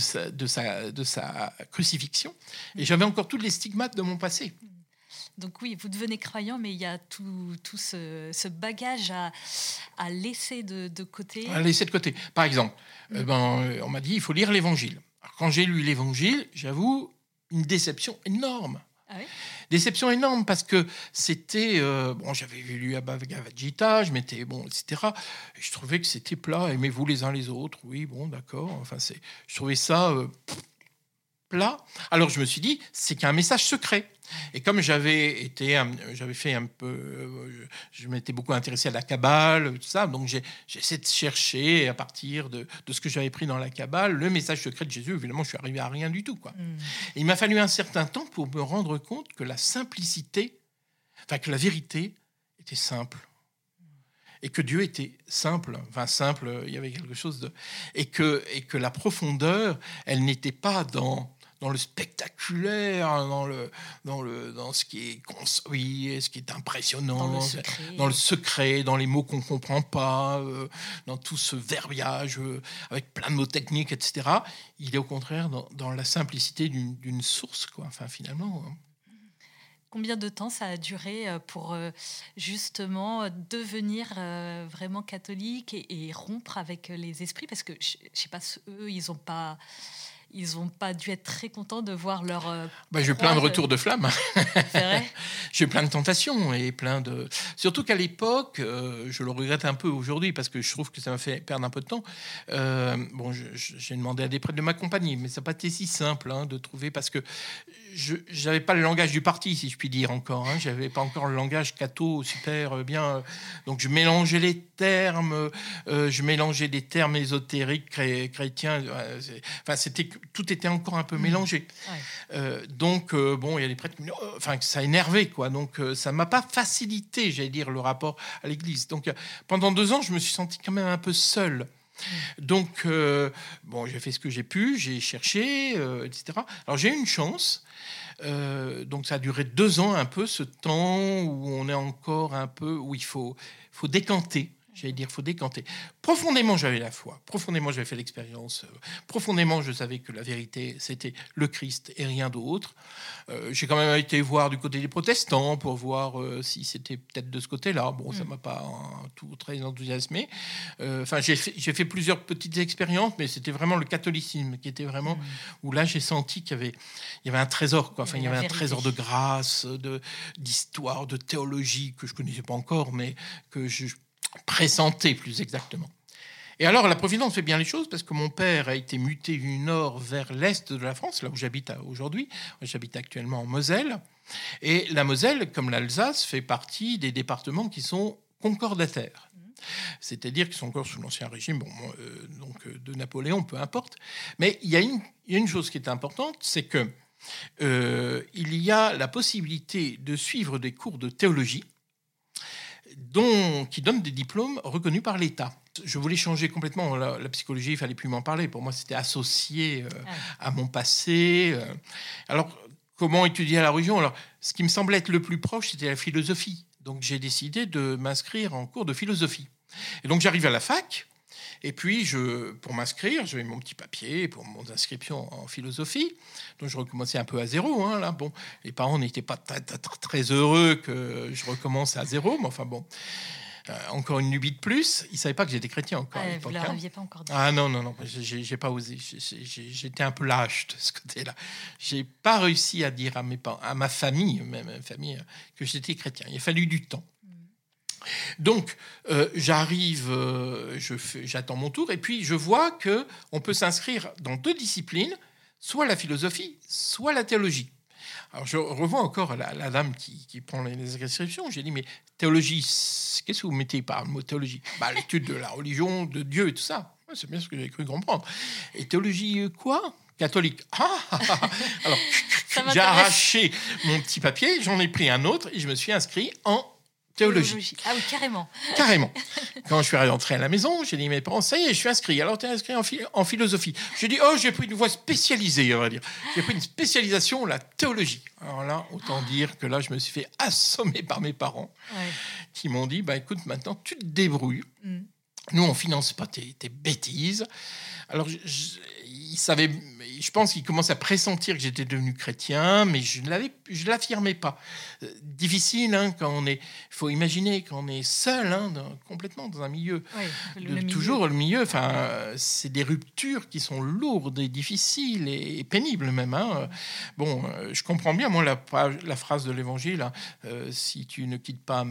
sa crucifixion. Et j'avais encore tous les stigmates de mon passé. Donc oui, vous devenez croyant, mais il y a tout ce bagage à laisser de côté. À laisser de côté. Par exemple, on m'a dit il faut lire l'Évangile. Alors, quand j'ai lu l'Évangile, j'avoue, une déception énorme. Ah oui? Déception énorme parce que c'était j'avais lu à Bhagavad Gita, je m'étais etc. Et je trouvais que c'était plat. Aimez-vous les uns les autres, oui, bon, d'accord. Enfin, je trouvais ça plat. Alors je me suis dit, c'est qu'un message secret. Et comme j'avais fait un peu, je m'étais beaucoup intéressé à la Kabbale, tout ça, donc j'ai essayé de chercher à partir de ce que j'avais pris dans la Kabbale, le message secret de Jésus. Évidemment, je suis arrivé à rien du tout, quoi. Et il m'a fallu un certain temps pour me rendre compte que la simplicité, que la vérité était simple. Et que Dieu était simple, il y avait quelque chose de... Et que la profondeur, elle n'était pas dans le spectaculaire, dans ce qui est construit, ce qui est impressionnant, dans le secret, dans les mots qu'on ne comprend pas, dans tout ce verbiage avec plein de mots techniques, etc. Il est au contraire dans la simplicité d'une source, quoi. Enfin, finalement... Combien de temps ça a duré pour justement devenir vraiment catholique et rompre avec les esprits? Parce que, je ne sais pas, eux, ils n'ont pas dû être très contents de voir leur... j'ai eu plein de retours de flamme. C'est vrai? J'ai eu plein de tentations et surtout qu'à l'époque, je le regrette un peu aujourd'hui parce que je trouve que ça m'a fait perdre un peu de temps. J'ai demandé à des prêtres de m'accompagner, mais ça n'a pas été si simple de trouver parce que je n'avais pas le langage du parti, si je puis dire encore. Je n'avais pas encore le langage catho super bien. Donc je mélangeais les termes, des termes ésotériques chrétiens. Tout était encore un peu mélangé. Ouais. Il y a des prêtres qui me disent, ça énervait, quoi. Donc, ça m'a pas facilité, j'allais dire, le rapport à l'Église. Donc, pendant 2 ans, je me suis senti quand même un peu seul. Donc, j'ai fait ce que j'ai pu, j'ai cherché, etc. Alors, j'ai eu une chance. Donc, ça a duré 2 ans, un peu, ce temps où on est encore un peu... où il faut décanter. J'allais dire, il faut décanter. Profondément, j'avais la foi. Profondément, j'avais fait l'expérience. Profondément, je savais que la vérité, c'était le Christ et rien d'autre. J'ai quand même été voir du côté des protestants pour voir si c'était peut-être de ce côté-là. Bon, ça ne m'a pas tout très enthousiasmé. J'ai fait plusieurs petites expériences, mais c'était vraiment le catholicisme qui était vraiment... où là, j'ai senti qu'il y avait un trésor, quoi. Enfin, il y avait un trésor de grâce, d'histoire, de théologie que je ne connaissais pas encore, mais que je pressentais plus exactement. Et alors, la Providence fait bien les choses parce que mon père a été muté du nord vers l'est de la France, là où j'habite aujourd'hui. J'habite actuellement en Moselle. Et la Moselle, comme l'Alsace, fait partie des départements qui sont concordataires. C'est-à-dire qu'ils sont encore sous l'Ancien Régime, de Napoléon, peu importe. Mais il y a une chose qui est importante, c'est que il y a la possibilité de suivre des cours de théologie qui donnent des diplômes reconnus par l'État. Je voulais changer complètement la psychologie, il ne fallait plus m'en parler. Pour moi, c'était associé à mon passé. Alors, comment étudier la religion ? Alors, ce qui me semblait être le plus proche, c'était la philosophie. Donc, j'ai décidé de m'inscrire en cours de philosophie. Et donc, j'arrive à la fac. Et puis, pour m'inscrire, j'avais mon petit papier pour mon inscription en philosophie. Donc, je recommençais un peu à zéro. Là. Bon, les parents n'étaient pas très heureux que je recommence à zéro. Mais enfin, bon, encore une lubie de plus. Ils ne savaient pas que j'étais chrétien encore à l'époque. Vous ne leur aviez pas encore dit. Ah non, j'ai pas osé. J'étais un peu lâche de ce côté-là. Je n'ai pas réussi à dire à ma famille, que j'étais chrétien. Il a fallu du temps. Donc, j'arrive, j'attends mon tour, et puis je vois qu'on peut s'inscrire dans 2 disciplines, soit la philosophie, soit la théologie. Alors, je revois encore la dame qui prend les inscriptions. J'ai dit, mais théologie, qu'est-ce que vous mettez par le mot théologie ? L'étude de la religion, de Dieu et tout ça. Ouais, c'est bien ce que j'avais cru comprendre. Et théologie quoi ? Catholique. Alors, j'ai arraché mon petit papier, j'en ai pris un autre, et je me suis inscrit en théologie. Ah oui, carrément. Carrément. Quand je suis rentré à la maison, j'ai dit à mes parents, ça y est, je suis inscrit. Alors, tu es inscrit en philosophie. J'ai dit, j'ai pris une voie spécialisée, on va dire. J'ai pris une spécialisation, la théologie. Alors là, autant dire que là, je me suis fait assommer par mes parents qui m'ont dit, écoute, maintenant, tu te débrouilles. Nous, on ne finance pas tes bêtises. Alors, ils savaient, je pense qu'ils commencent à pressentir que j'étais devenu chrétien, mais je ne l'affirmais pas. Difficile, quand il faut imaginer qu'on est seul, complètement dans un milieu. Toujours le milieu, c'est des ruptures qui sont lourdes et difficiles et pénibles même. Je comprends bien, moi, la phrase de l'Évangile, si tu ne quittes pas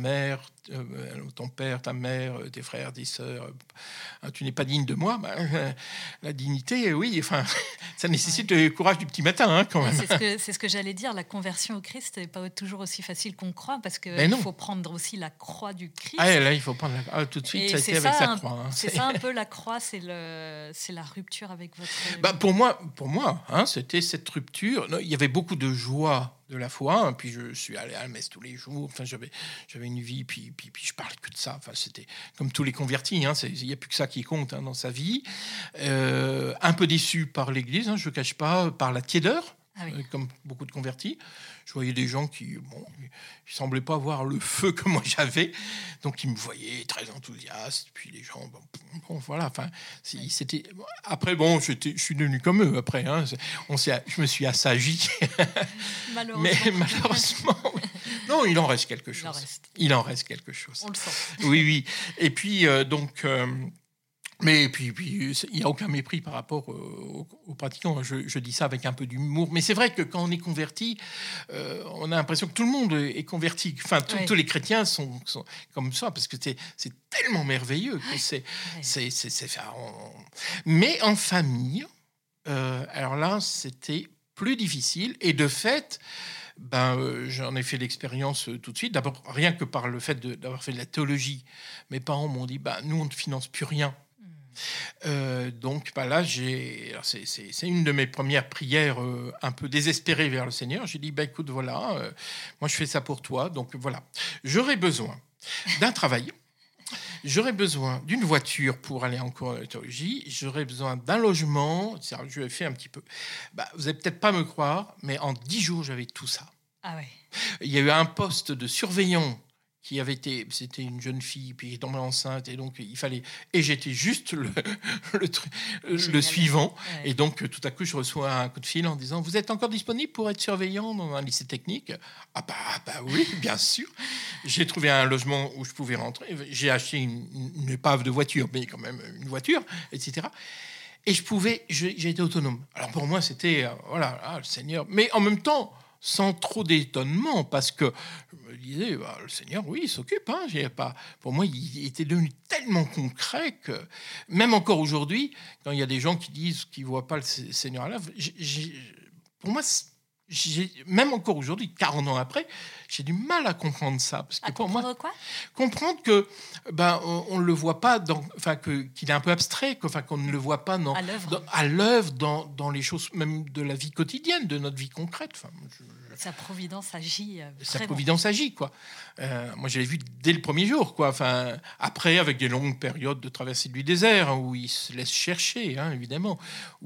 ton père, ta mère, tes frères, tes sœurs, tu n'es pas digne de moi. La dignité, oui, ça nécessite le courage du petit matin, quand même. C'est ce que j'allais dire. La conversion au Christ n'est pas toujours aussi facile qu'on croit, parce qu'il faut prendre aussi la croix du Christ. Là, il faut prendre la croix. Tout de suite, ça a été avec sa croix. C'est ça un peu la croix, c'est la rupture avec votre... Pour moi, c'était cette rupture. Il y avait beaucoup de joie de la foi, puis je suis allé à la messe tous les jours. J'avais une vie, puis je parlais que de ça. C'était comme tous les convertis, il n'y a plus que ça qui compte dans sa vie. Un peu déçu par l'Église, je ne cache pas, par la tiédeur, comme beaucoup de convertis. Je voyais des gens qui ne semblaient pas avoir le feu que moi j'avais, donc ils me voyaient très enthousiaste. Puis les gens, voilà. C'était. Après, je suis devenu comme eux. Après, je me suis assagi. Malheureusement. Mais malheureusement, oui. Non, il en reste quelque chose. Il en reste quelque chose. On le sent. Oui. Et puis mais puis il n'y a aucun mépris par rapport aux pratiquants. Je dis ça avec un peu d'humour. Mais c'est vrai que quand on est converti, on a l'impression que tout le monde est converti. Tous les chrétiens sont comme ça, parce que c'est tellement merveilleux. Mais en famille, alors là, c'était plus difficile. Et de fait, j'en ai fait l'expérience tout de suite. D'abord, rien que par le fait d'avoir fait de la théologie, mes parents m'ont dit, nous, on ne finance plus rien. Donc là, c'est une de mes premières prières un peu désespérées vers le Seigneur. J'ai dit, écoute, voilà, moi je fais ça pour toi, donc voilà. J'aurais besoin d'un travail j'aurais besoin d'une voiture pour aller en cours de théologie, j'aurais besoin d'un logement, je vais faire un petit peu. Vous n'allez peut-être pas me croire, mais en 10 jours, j'avais tout ça. Ah ouais. Il y a eu un poste de surveillant qui avait été, c'était une jeune fille, puis elle est tombée enceinte, et donc il fallait, et j'étais juste le suivant, ouais. Et donc tout à coup je reçois un coup de fil en disant: vous êtes encore disponible pour être surveillant dans un lycée technique? Ah bah oui, bien sûr. J'ai trouvé un logement où je pouvais rentrer, j'ai acheté une épave de voiture, mais quand même une voiture, etc. Et j'ai été autonome. Alors pour moi c'était, le Seigneur, mais en même temps sans trop d'étonnement, parce que je me disais, le Seigneur, oui, il s'occupe. Pour moi, il était devenu tellement concret que, même encore aujourd'hui, quand il y a des gens qui disent qu'ils ne voient pas le Seigneur à l'œuvre, pour moi, même encore aujourd'hui, 40 ans après, j'ai du mal à comprendre ça. Parce que pour moi, quoi ? Comprendre que on ne le voit pas, qu'il est un peu abstrait, qu'on ne le voit pas à l'œuvre dans les choses même de la vie quotidienne, de notre vie concrète. Sa providence agit. Sa providence agit, quoi. Moi, je l'ai vu dès le premier jour, quoi. Après, avec des longues périodes de traversée du désert, où il se laisse chercher, évidemment.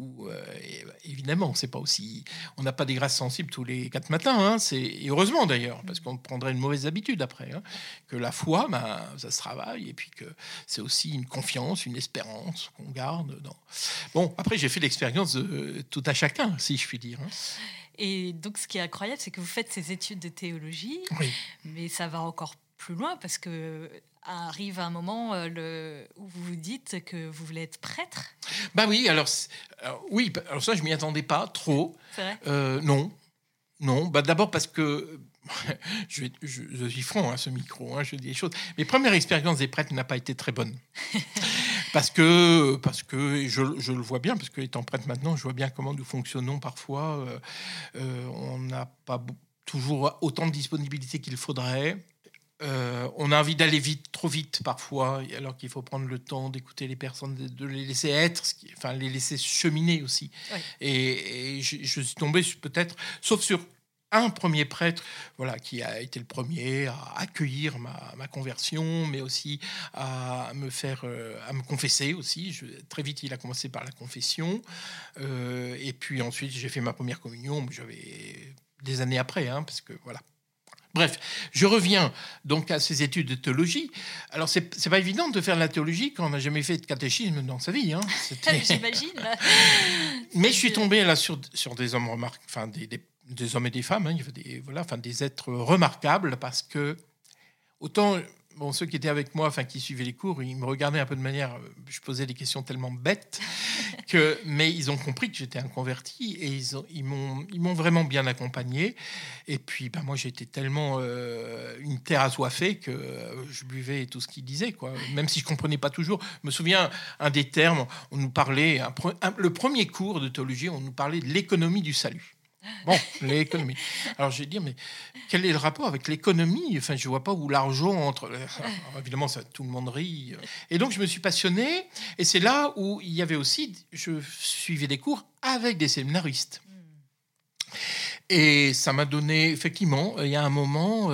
Évidemment, c'est pas aussi. On n'a pas des grâces sensibles tous les 4 matins, et heureusement d'ailleurs, parce qu'on prendrait une mauvaise habitude après. Que la foi, ça se travaille, et puis que c'est aussi une confiance, une espérance qu'on garde. Bon, après, j'ai fait l'expérience de tout à chacun, si je puis dire. Et donc, ce qui est incroyable, c'est que vous faites ces études de théologie, oui. Mais ça va encore plus loin, parce que arrive un moment où vous vous dites que vous voulez être prêtre. Oui, alors ça, je m'y attendais pas trop. C'est vrai ? Non. D'abord parce que je suis franc à ce micro, je dis des choses. Mes premières expériences des prêtres n'a pas été très bonne. Parce que je le vois bien, parce que étant prêtre maintenant, je vois bien comment nous fonctionnons parfois. On n'a pas toujours autant de disponibilité qu'il faudrait. On a envie d'aller trop vite parfois, alors qu'il faut prendre le temps d'écouter les personnes, de les laisser être, les laisser cheminer aussi. Oui. Et je suis tombé peut-être, sauf sur un premier prêtre, qui a été le premier à accueillir ma conversion, mais aussi à me confesser aussi. Très vite, il a commencé par la confession, et puis ensuite j'ai fait ma première communion. J'avais des années après, parce que voilà. Bref, je reviens donc à ces études de théologie. Alors, c'est pas évident de faire de la théologie quand on n'a jamais fait de catéchisme dans sa vie. J'imagine. Mais je suis tombé là sur des hommes des hommes et des femmes. Il y avait des êtres remarquables, parce que autant ceux qui étaient avec moi, qui suivaient les cours, ils me regardaient un peu de manière. Je posais des questions tellement bêtes mais ils ont compris que j'étais un converti, et ils m'ont vraiment bien accompagné. Et puis, moi, j'étais tellement une terre assoiffée que je buvais tout ce qu'ils disaient, quoi. Même si je comprenais pas toujours. Je me souviens, un des termes, on nous parlait, le premier cours de théologie, on nous parlait de l'économie du salut. Bon, l'économie. Alors, j'ai dit, mais quel est le rapport avec l'économie ? Je vois pas où l'argent entre. Alors, évidemment, ça, tout le monde rit. Et donc, je me suis passionné. Et c'est là où il y avait aussi, je suivais des cours avec des séminaristes. Et ça m'a donné, effectivement, il y a un moment,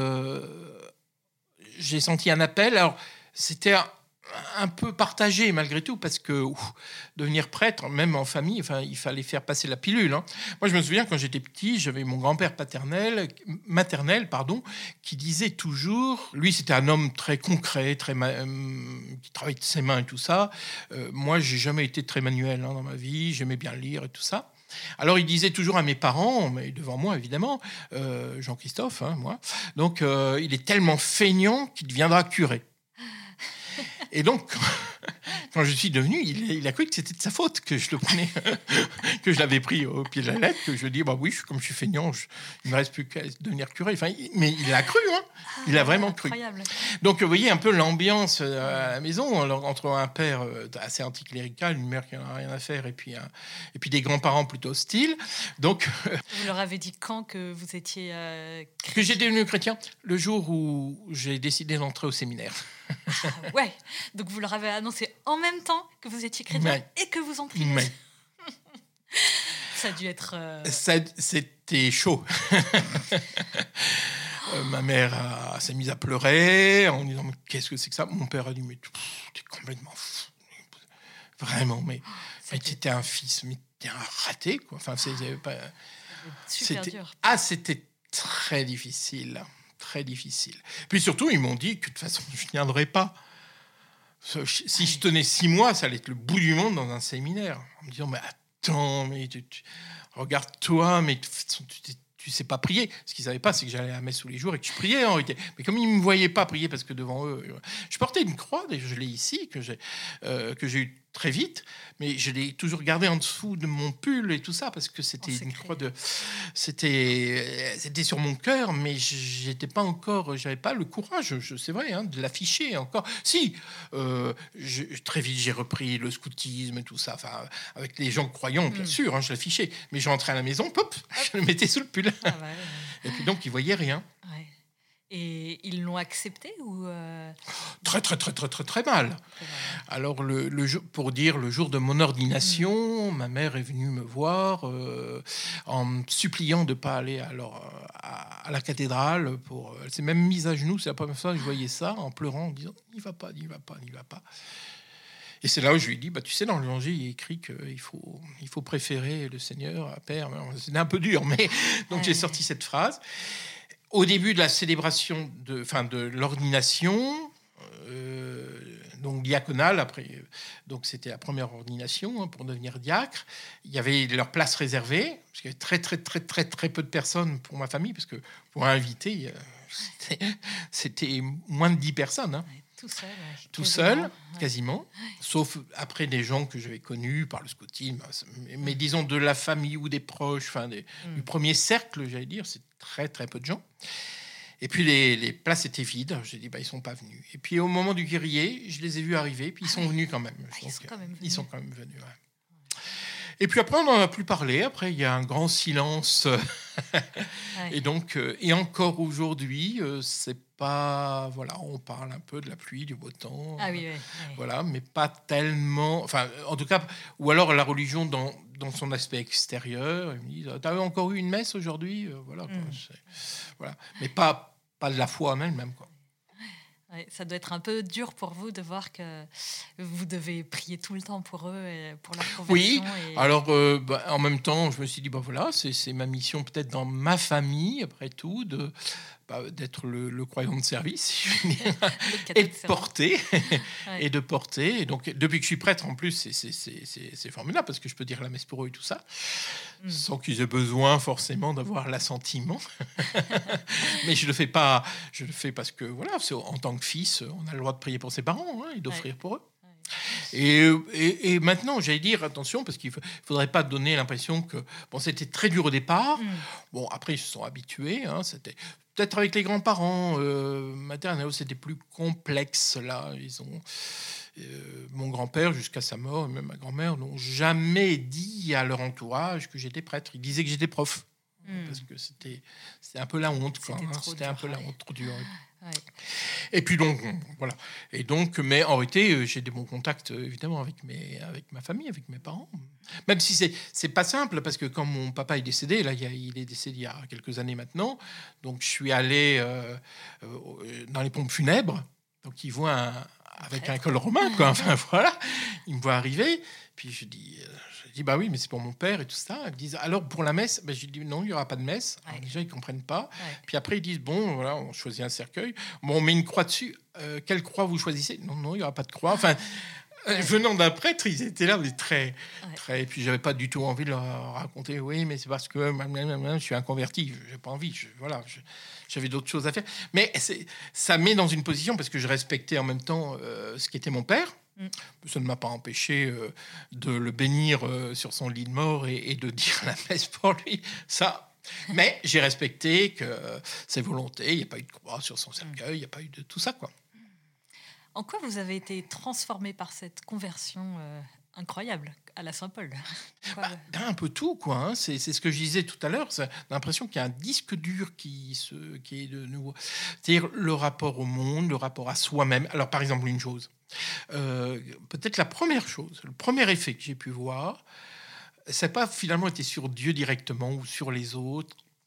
j'ai senti un appel. Alors, c'était un peu partagé malgré tout, parce que devenir prêtre, même en famille, il fallait faire passer la pilule. Moi, je me souviens, quand j'étais petit, j'avais mon grand-père maternel, qui disait toujours, lui, c'était un homme très concret, qui travaillait de ses mains et tout ça. Moi, j'ai jamais été très manuel dans ma vie, j'aimais bien lire et tout ça. Alors, il disait toujours à mes parents, mais devant moi, évidemment, Jean-Christophe, moi, donc il est tellement feignant qu'il deviendra curé. Et donc, quand je suis devenu, il a cru que c'était de sa faute que je le prenais, que je l'avais pris au pied de la lettre, que je dis, oui, comme je suis feignant, il ne me reste plus qu'à devenir curé. Mais il a cru, il a vraiment cru. Incroyable. Donc, vous voyez un peu l'ambiance à la maison, entre un père assez anticlérical, une mère qui n'en a rien à faire, et puis des grands-parents plutôt hostiles. Donc, vous leur avez dit quand que vous étiez chrétien ? Que j'étais devenu chrétien le jour où j'ai décidé d'entrer au séminaire. Ouais, donc vous leur avez annoncé en même temps que vous étiez chrétien et que vous entriez. Ça a dû être... C'était chaud. Ma mère s'est mise à pleurer en disant, mais qu'est-ce que c'est que ça? Mon père a dit, mais t'es complètement fou. Vraiment, mais t'étais un fils, mais t'es un raté, quoi. Enfin, Super dur. C'était très difficile. Très difficile. Puis surtout, ils m'ont dit que de toute façon, je ne viendrais pas. Si je tenais 6 mois, ça allait être le bout du monde dans un séminaire. En me disant, mais attends, mais regarde-toi, mais tu sais pas prier. Ce qu'ils savaient pas, c'est que j'allais à la messe tous les jours et que je priais en réalité. Mais comme ils me voyaient pas prier parce que devant eux, je portais une croix, je l'ai ici, que j'ai eu très vite, mais je l'ai toujours gardée en dessous de mon pull et tout ça parce que c'était une croix c'était sur mon cœur, mais j'étais pas encore, j'avais pas le courage, c'est vrai, de l'afficher encore. Si, très vite j'ai repris le scoutisme et tout ça, enfin avec les gens croyants, bien sûr, je l'affichais, mais je rentrais à la maison, pop, je le mettais sous le pull. Et puis donc ils voyaient rien. Ouais. Et ils l'ont accepté ou Très mal. Alors pour dire le jour de mon ordination, ma mère est venue me voir en me suppliant de pas aller à la cathédrale. Elle s'est même mise à genoux. C'est la première fois que je voyais ça, en pleurant, en disant n'y va pas. Et c'est là où je lui ai dit, tu sais, dans l'Évangile, il est écrit qu'il faut préférer le Seigneur à Père. C'était un peu dur, mais donc j'ai sorti cette phrase. Au début de la célébration de l'ordination, donc diaconale, après, donc c'était la première ordination pour devenir diacre. Il y avait leur place réservée, parce qu'il y avait très peu de personnes pour ma famille, parce que pour inviter, c'était moins de 10 personnes. Tout seul, quasiment. Sauf après des gens que j'avais connus par le scoutisme, mais disons de la famille ou des proches, du premier cercle, j'allais dire, c'est très peu de gens. Et puis les places étaient vides. J'ai dit, ils sont pas venus. Et puis au moment du Kyrie, je les ai vus arriver, puis ils sont venus quand même. Ils sont quand même venus. Ouais. Et puis après, on n'en a plus parlé. Après, il y a un grand silence. Et donc, et encore aujourd'hui, c'est pas, on parle un peu de la pluie, du beau temps. Voilà, mais pas tellement. Enfin, en tout cas, ou alors la religion dans son aspect extérieur. Ils me disent, t'as encore eu une messe aujourd'hui? Voilà, mais pas de la foi en elle-même, quoi. Ouais, ça doit être un peu dur pour vous de voir que vous devez prier tout le temps pour eux et pour leur conversion. Oui, alors en même temps, je me suis dit, c'est ma mission peut-être dans ma famille, après tout, d'être le croyant de service, si je veux dire, et de porter, et de porter. Et donc, depuis que je suis prêtre, en plus, c'est formidable, parce que je peux dire la messe pour eux et tout ça, sans qu'ils aient besoin forcément d'avoir l'assentiment. Mais je le fais pas, je le fais parce que, en tant que fils, on a le droit de prier pour ses parents et d'offrir pour eux. Et maintenant, j'allais dire, attention, parce qu'il ne faudrait pas donner l'impression que c'était très dur au départ. Bon, après, ils se sont habitués. C'était peut-être avec les grands-parents maternels, c'était plus complexe. Là, ils ont mon grand-père, jusqu'à sa mort, et même ma grand-mère, n'ont jamais dit à leur entourage que j'étais prêtre. Ils disaient que j'étais prof. Parce que c'était un peu la honte, quoi. C'était un peu la honte, trop dur. Ouais. Et puis donc, voilà. Et donc, mais en réalité, j'ai des bons contacts, évidemment, avec ma famille, avec mes parents. Même si c'est pas simple, parce que quand mon papa est décédé, là, il est décédé il y a quelques années maintenant, donc je suis allé dans les pompes funèbres, donc ils voient avec un col romain, quoi. Enfin, voilà. Ils me voient arriver, puis je dis oui, mais c'est pour mon père et tout ça. Ils me disent, alors pour la messe, je dis non, il n'y aura pas de messe. Alors, déjà, ils ne comprennent pas. Puis après, ils disent, on choisit un cercueil. On met une croix dessus. Quelle croix vous choisissez? Non, il n'y aura pas de croix. Enfin, venant d'un prêtre, ils étaient là, mais très. Et puis, j'avais pas du tout envie de leur raconter, oui, mais c'est parce que je suis un converti. Je n'ai pas envie. J'avais d'autres choses à faire. Mais ça met dans une position, parce que je respectais en même temps ce qu'était mon père. Ça ne m'a pas empêché de le bénir sur son lit de mort et de dire la messe pour lui. Ça. Mais j'ai respecté que ses volontés. Il n'y a pas eu de croix sur son cercueil. Il n'y a pas eu de tout ça, quoi. En quoi vous avez été transformé par cette conversion incroyable à la Saint-Paul? Un peu tout, quoi. C'est ce que je disais tout à l'heure. J'ai l'impression qu'il y a un disque dur qui est de nouveau. C'est-à-dire le rapport au monde, le rapport à soi-même. Alors, par exemple, une chose. Peut-être la première chose, le premier effet que j'ai pu voir, ça n'a pas finalement été sur Dieu directement ou sur les autres.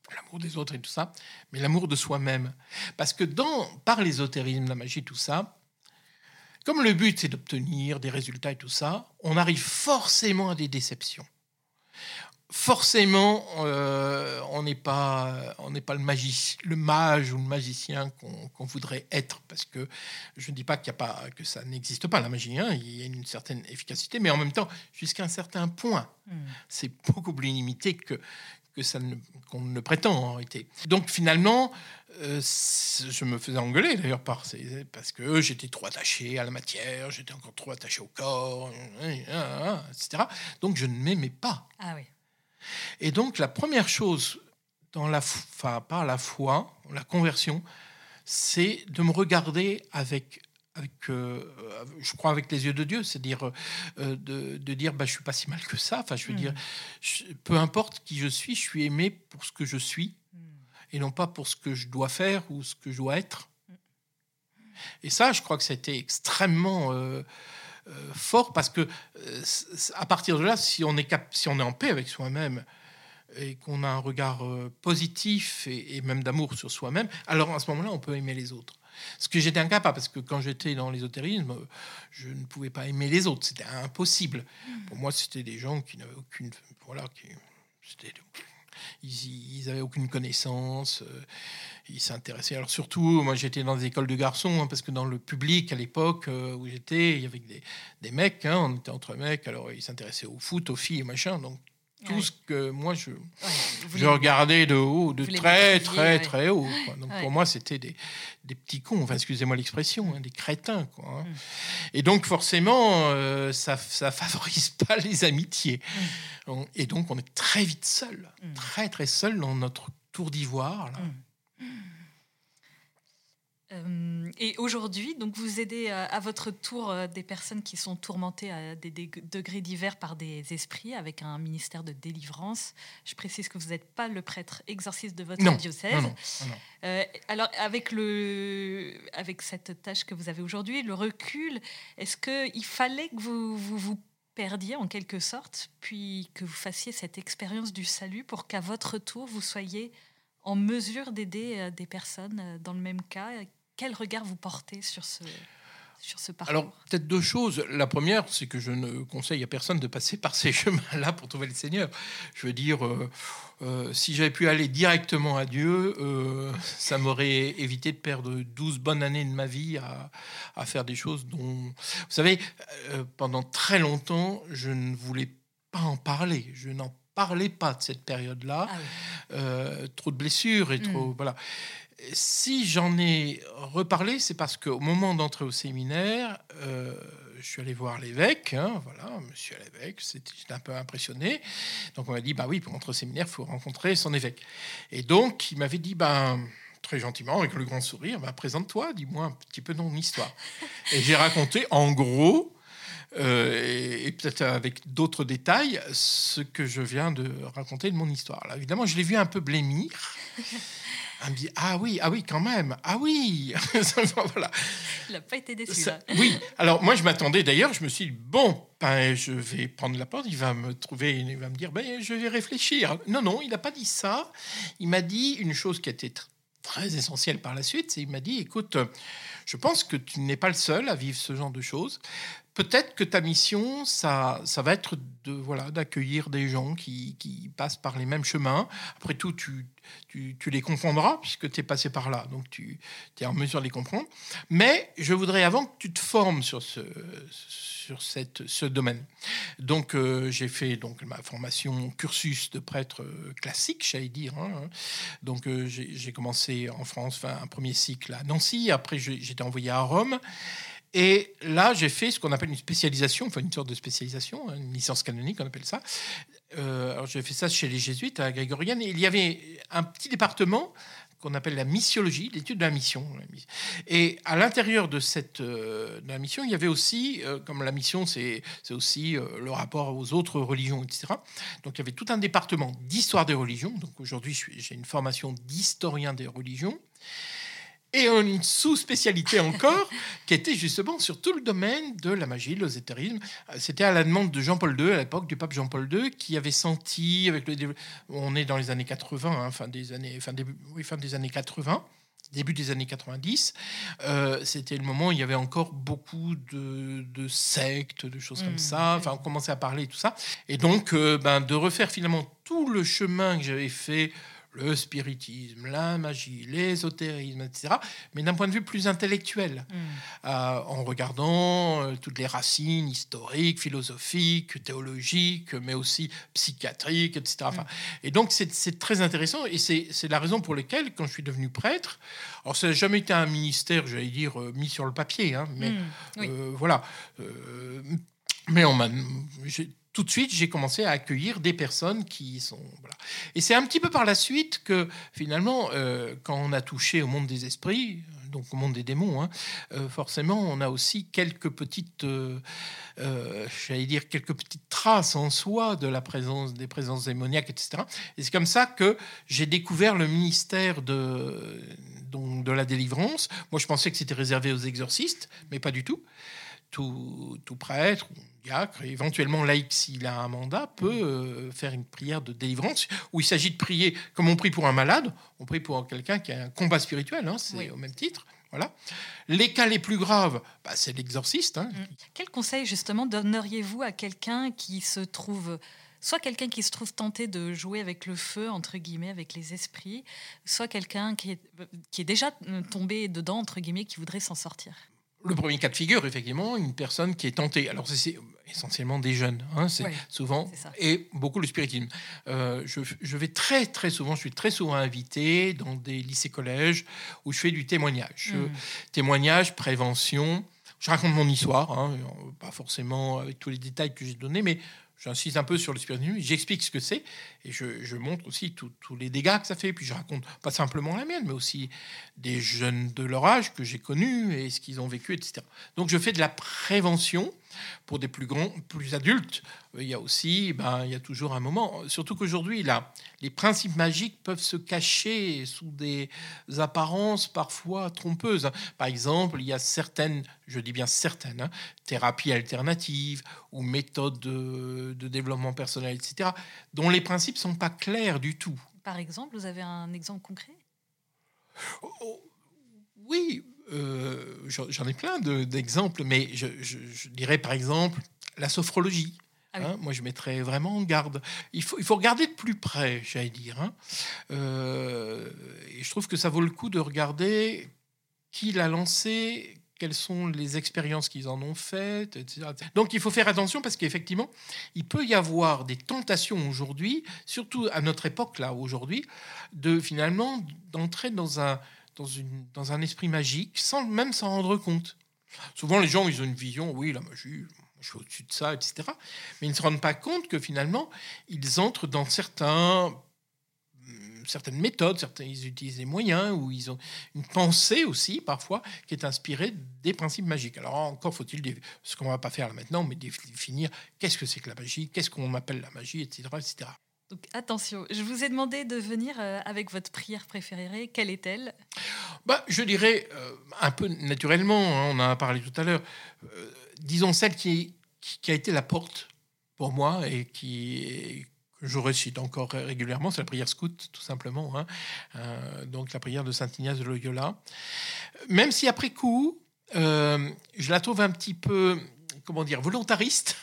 l'amour des autres et tout ça, mais l'amour de soi-même. Parce que par l'ésotérisme, la magie, tout ça, comme le but c'est d'obtenir des résultats et tout ça, on arrive forcément à des déceptions. Forcément, on n'est pas le mage ou le magicien qu'on voudrait être, parce que je ne dis pas que ça n'existe pas, la magie, hein, il y a une certaine efficacité, mais en même temps, jusqu'à un certain point, c'est beaucoup plus limité qu'on ne prétend en réalité. Donc finalement, je me faisais engueuler d'ailleurs parce que j'étais trop attaché à la matière, j'étais encore trop attaché au corps, etc. Donc je ne m'aimais pas. Ah oui. Et donc, la première chose par la foi, la conversion, c'est de me regarder avec je crois, avec les yeux de Dieu, c'est-à-dire de dire, je suis pas si mal que ça. Enfin, je veux dire, peu importe qui je suis aimé pour ce que je suis, et non pas pour ce que je dois faire ou ce que je dois être. Et ça, je crois que c'était extrêmement fort, parce que à partir de là, si on est en paix avec soi-même et qu'on a un regard positif et même d'amour sur soi-même, alors à ce moment-là, on peut aimer les autres. Ce que j'étais incapable, parce que quand j'étais dans l'ésotérisme, je ne pouvais pas aimer les autres, c'était impossible. Pour moi, c'était des gens qui n'avaient aucune, ils n'avaient aucune connaissance, ils s'intéressaient. Alors surtout, moi j'étais dans des écoles de garçons, parce que dans le public à l'époque où j'étais, il y avait des mecs, on était entre mecs, alors ils s'intéressaient au foot, aux filles, machin, donc tout ce que moi je regardais de haut, de très haut, quoi. Donc pour moi c'était des petits cons, enfin excusez-moi l'expression, des crétins, quoi. Et donc forcément ça favorise pas les amitiés. Et donc on est très vite seul, très très seul dans notre tour d'ivoire là. Et aujourd'hui, donc vous aidez à votre tour des personnes qui sont tourmentées à des degrés divers par des esprits, avec un ministère de délivrance. Je précise que vous n'êtes pas le prêtre exorciste de votre diocèse. Non. Alors avec cette tâche que vous avez aujourd'hui, le recul, est-ce qu'il fallait que vous perdiez en quelque sorte, puis que vous fassiez cette expérience du salut pour qu'à votre tour vous soyez en mesure d'aider des personnes dans le même cas? Quel regard vous portez sur ce parcours? Alors, peut-être deux choses. La première, c'est que je ne conseille à personne de passer par ces chemins-là pour trouver le Seigneur. Je veux dire, si j'avais pu aller directement à Dieu, ça m'aurait évité de perdre 12 bonnes années de ma vie à faire des choses dont... Vous savez, pendant très longtemps, je ne voulais pas en parler. Je n'en parlais pas de cette période-là. Trop de blessures et trop... Voilà. Si j'en ai reparlé, c'est parce qu'au moment d'entrer au séminaire, je suis allé voir l'évêque, monsieur l'évêque, j'étais un peu impressionné. Donc on m'a dit, oui, pour entrer au séminaire, il faut rencontrer son évêque. Et donc il m'avait dit, très gentiment, avec le grand sourire, présente-toi, dis-moi un petit peu ton histoire. Et j'ai raconté, en gros, et peut-être avec d'autres détails, ce que je viens de raconter de mon histoire. Là, évidemment, je l'ai vu un peu blêmir. Elle me dit, ah oui, quand même, ah oui. Voilà. Il n'a pas été déçu. Oui, alors moi je m'attendais, d'ailleurs, je me suis dit, je vais prendre la porte, il va me trouver, il va me dire, je vais réfléchir. Non, il n'a pas dit ça. Il m'a dit une chose qui a été très essentielle par la suite, c'est il m'a dit, écoute, je pense que tu n'es pas le seul à vivre ce genre de choses. Peut-être que ta mission, ça va être d'accueillir des gens qui passent par les mêmes chemins. Après tout, tu les comprendras puisque tu es passé par là. Donc, tu es en mesure de les comprendre. Mais je voudrais avant que tu te formes sur ce domaine. Donc, j'ai fait ma formation cursus de prêtre classique, j'allais dire. Donc, j'ai commencé en France, un premier cycle à Nancy. Après, j'étais envoyé à Rome. Et là, j'ai fait ce qu'on appelle une spécialisation, une sorte de spécialisation, une licence canonique, on appelle ça. Alors, j'ai fait ça chez les jésuites à Grégorienne. Et il y avait un petit département qu'on appelle la missiologie, l'étude de la mission. Et à l'intérieur de la mission, il y avait aussi, comme la mission, c'est aussi le rapport aux autres religions, etc. Donc, il y avait tout un département d'histoire des religions. Donc, aujourd'hui, j'ai une formation d'historien des religions. Et une sous-spécialité encore, qui était justement sur tout le domaine de la magie, de l'ésotérisme. C'était à la demande de Jean-Paul II, à l'époque du pape Jean-Paul II, qui avait senti, on est dans les années 80, hein, fin des années 80, début des années 90, c'était le moment où il y avait encore beaucoup de sectes, de choses comme ça. Enfin, on commençait à parler et tout ça. Et donc, de refaire finalement tout le chemin que j'avais fait, le spiritisme, la magie, l'ésotérisme, etc., mais d'un point de vue plus intellectuel, en regardant toutes les racines historiques, philosophiques, théologiques, mais aussi psychiatriques, etc. Enfin, et donc, c'est très intéressant, et c'est la raison pour laquelle, quand je suis devenu prêtre, alors ça n'a jamais été un ministère, j'allais dire, mis sur le papier, hein, mais voilà. Mais tout de suite, j'ai commencé à accueillir des personnes qui sont... Voilà. Et c'est un petit peu par la suite que, finalement, quand on a touché au monde des esprits, donc au monde des démons, hein, forcément, on a aussi quelques petites... j'allais dire quelques petites traces en soi de des présences démoniaques, etc. Et c'est comme ça que j'ai découvert le ministère de la délivrance. Moi, je pensais que c'était réservé aux exorcistes, mais pas du tout. Tout prêtre ou diacre, éventuellement laïc s'il a un mandat, peut faire une prière de délivrance où il s'agit de prier comme on prie pour un malade, on prie pour quelqu'un qui a un combat spirituel, hein, c'est au même titre. Voilà. Les cas les plus graves, c'est l'exorciste. Hein. Quel conseil justement donneriez-vous à quelqu'un qui se trouve... Soit quelqu'un qui se trouve tenté de jouer avec le feu, entre guillemets, avec les esprits, soit quelqu'un qui est déjà tombé dedans, entre guillemets, qui voudrait s'en sortir. Le premier cas de figure, effectivement, une personne qui est tentée. Alors, c'est essentiellement des jeunes, hein, souvent, c'est ça. Et beaucoup le spiritisme. Je vais très, très souvent, je suis très souvent invité dans des lycées-collèges où je fais du témoignage. Témoignage, prévention. Je raconte mon histoire, hein, pas forcément avec tous les détails que j'ai donnés, mais j'insiste un peu sur le spiritisme, j'explique ce que c'est et je montre aussi tous les dégâts que ça fait. Puis je raconte pas simplement la mienne, mais aussi des jeunes de leur âge que j'ai connus et ce qu'ils ont vécu, etc. Donc je fais de la prévention pour des plus grands, plus adultes. Il y a aussi, il y a toujours un moment, surtout qu'aujourd'hui, là, les principes magiques peuvent se cacher sous des apparences parfois trompeuses. Par exemple, il y a certaines, je dis bien certaines, thérapies alternatives ou méthodes de développement personnel, etc., dont les principes ne sont pas clairs du tout. Par exemple, vous avez un exemple concret ? Oui, j'en ai plein d'exemples, mais je dirais par exemple la sophrologie. Ah oui. Moi, je mettrais vraiment en garde. Il faut regarder de plus près, j'allais dire. Et je trouve que ça vaut le coup de regarder qui l'a lancé, quelles sont les expériences qu'ils en ont faites, etc. Donc, il faut faire attention parce qu'effectivement, il peut y avoir des tentations aujourd'hui, surtout à notre époque, là, aujourd'hui, finalement, d'entrer dans un esprit magique sans même s'en rendre compte. Souvent, les gens, ils ont une vision, oui, la magie, je suis au-dessus de ça, etc. Mais ils ne se rendent pas compte que finalement, ils entrent dans certaines méthodes, ils utilisent des moyens, ou ils ont une pensée aussi, parfois, qui est inspirée des principes magiques. Alors, encore faut-il, ce qu'on ne va pas faire là maintenant, mais définir qu'est-ce que c'est que la magie, qu'est-ce qu'on appelle la magie, etc., etc. Donc, attention, je vous ai demandé de venir avec votre prière préférée. Quelle est-elle ? Je dirais, un peu naturellement, on en a parlé tout à l'heure, disons celle qui a été la porte pour moi et que je récite encore régulièrement, c'est la prière scout, tout simplement. Donc la prière de Saint-Ignace de Loyola. Même si après coup, je la trouve un petit peu... volontariste.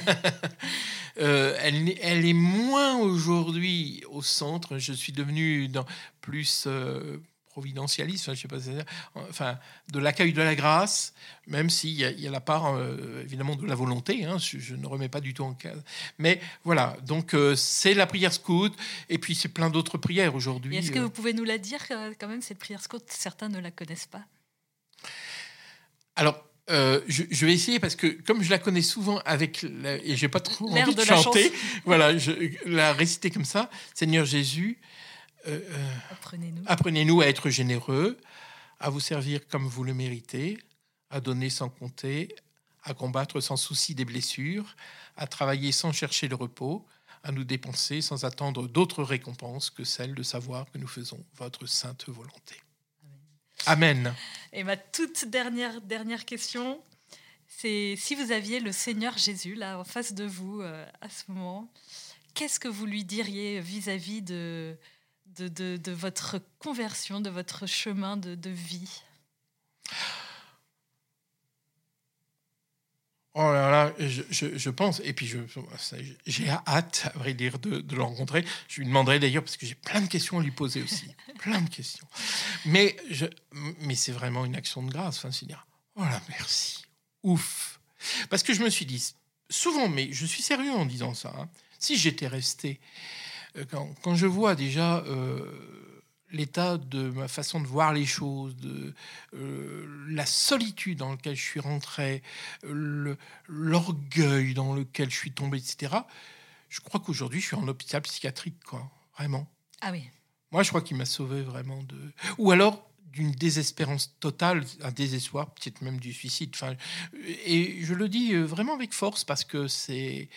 Elle est moins aujourd'hui au centre. Je suis devenu plus providentialiste, je sais pas, de l'accueil de la grâce, même s'il y a la part évidemment de la volonté. Je ne remets pas du tout en cause. Mais voilà, donc c'est la prière scout, et puis c'est plein d'autres prières aujourd'hui. Et est-ce que vous pouvez nous la dire quand même, cette prière scout ? Certains ne la connaissent pas. Alors, je vais essayer parce que comme je la connais souvent et j'ai pas trop l'air envie de chanter, voilà, la réciter comme ça. Seigneur Jésus, apprenez-nous à être généreux, à vous servir comme vous le méritez, à donner sans compter, à combattre sans souci des blessures, à travailler sans chercher le repos, à nous dépenser sans attendre d'autres récompenses que celle de savoir que nous faisons votre sainte volonté. Amen. Et ma toute dernière question, c'est si vous aviez le Seigneur Jésus là en face de vous à ce moment, qu'est-ce que vous lui diriez vis-à-vis de votre conversion, de votre chemin de vie ? Oh là là, je pense, et puis j'ai hâte, à vrai dire, de le rencontrer. Je lui demanderai d'ailleurs, parce que j'ai plein de questions à lui poser aussi. Plein de questions. Mais c'est vraiment une action de grâce. Enfin, c'est dire, oh là, merci. Ouf. Parce que je me suis dit, souvent, mais je suis sérieux en disant ça, hein, si j'étais resté, quand je vois déjà l'état de ma façon de voir les choses, de la solitude dans laquelle je suis rentré, l'orgueil dans lequel je suis tombé, etc. Je crois qu'aujourd'hui, je suis en hôpital psychiatrique, quoi. Vraiment. Ah oui. Moi, je crois qu'il m'a sauvé vraiment de... Ou alors d'une désespérance totale, un désespoir, peut-être même du suicide. Enfin, et je le dis vraiment avec force parce que c'est...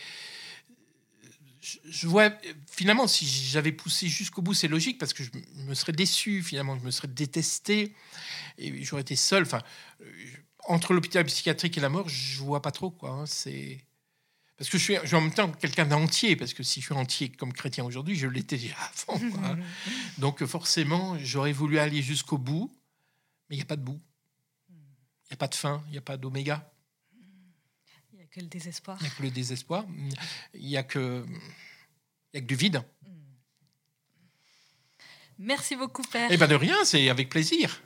Je vois, finalement, si j'avais poussé jusqu'au bout, c'est logique, parce que je me serais déçu, finalement, je me serais détesté, et j'aurais été seul. Enfin, entre l'hôpital psychiatrique et la mort, je vois pas trop, quoi. Hein, c'est... Parce que je suis en même temps quelqu'un d'entier, parce que si je suis entier comme chrétien aujourd'hui, je l'étais déjà avant. Quoi, hein. Donc forcément, j'aurais voulu aller jusqu'au bout, mais il n'y a pas de bout. Il n'y a pas de fin, il n'y a pas d'oméga. Il n'y a que le désespoir. Il n'y a que le désespoir. Il n'y a que du vide. Merci beaucoup, Père. Eh bien, de rien, c'est avec plaisir.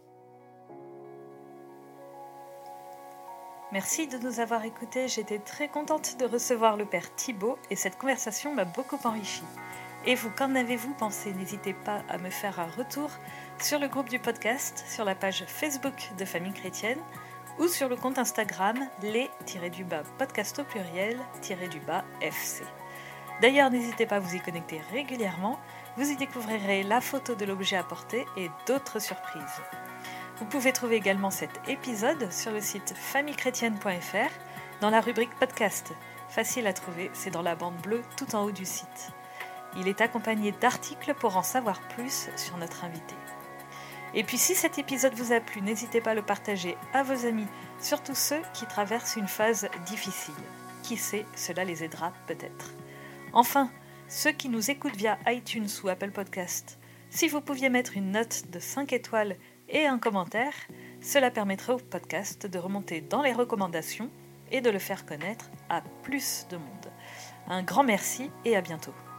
Merci de nous avoir écoutés. J'étais très contente de recevoir le Père Thibaut et cette conversation m'a beaucoup enrichie. Et vous, qu'en avez-vous pensé ? N'hésitez pas à me faire un retour sur le groupe du podcast, sur la page Facebook de Famille Chrétienne ou sur le compte Instagram les-podcast au pluriel-FC. D'ailleurs, n'hésitez pas à vous y connecter régulièrement. Vous y découvrirez la photo de l'objet apporté et d'autres surprises. Vous pouvez trouver également cet épisode sur le site famillechrétienne.fr dans la rubrique podcast. Facile à trouver, c'est dans la bande bleue tout en haut du site. Il est accompagné d'articles pour en savoir plus sur notre invité. Et puis si cet épisode vous a plu, n'hésitez pas à le partager à vos amis, surtout ceux qui traversent une phase difficile. Qui sait, cela les aidera peut-être. Enfin, ceux qui nous écoutent via iTunes ou Apple Podcast, si vous pouviez mettre une note de 5 étoiles et un commentaire, cela permettrait au podcast de remonter dans les recommandations et de le faire connaître à plus de monde. Un grand merci et à bientôt.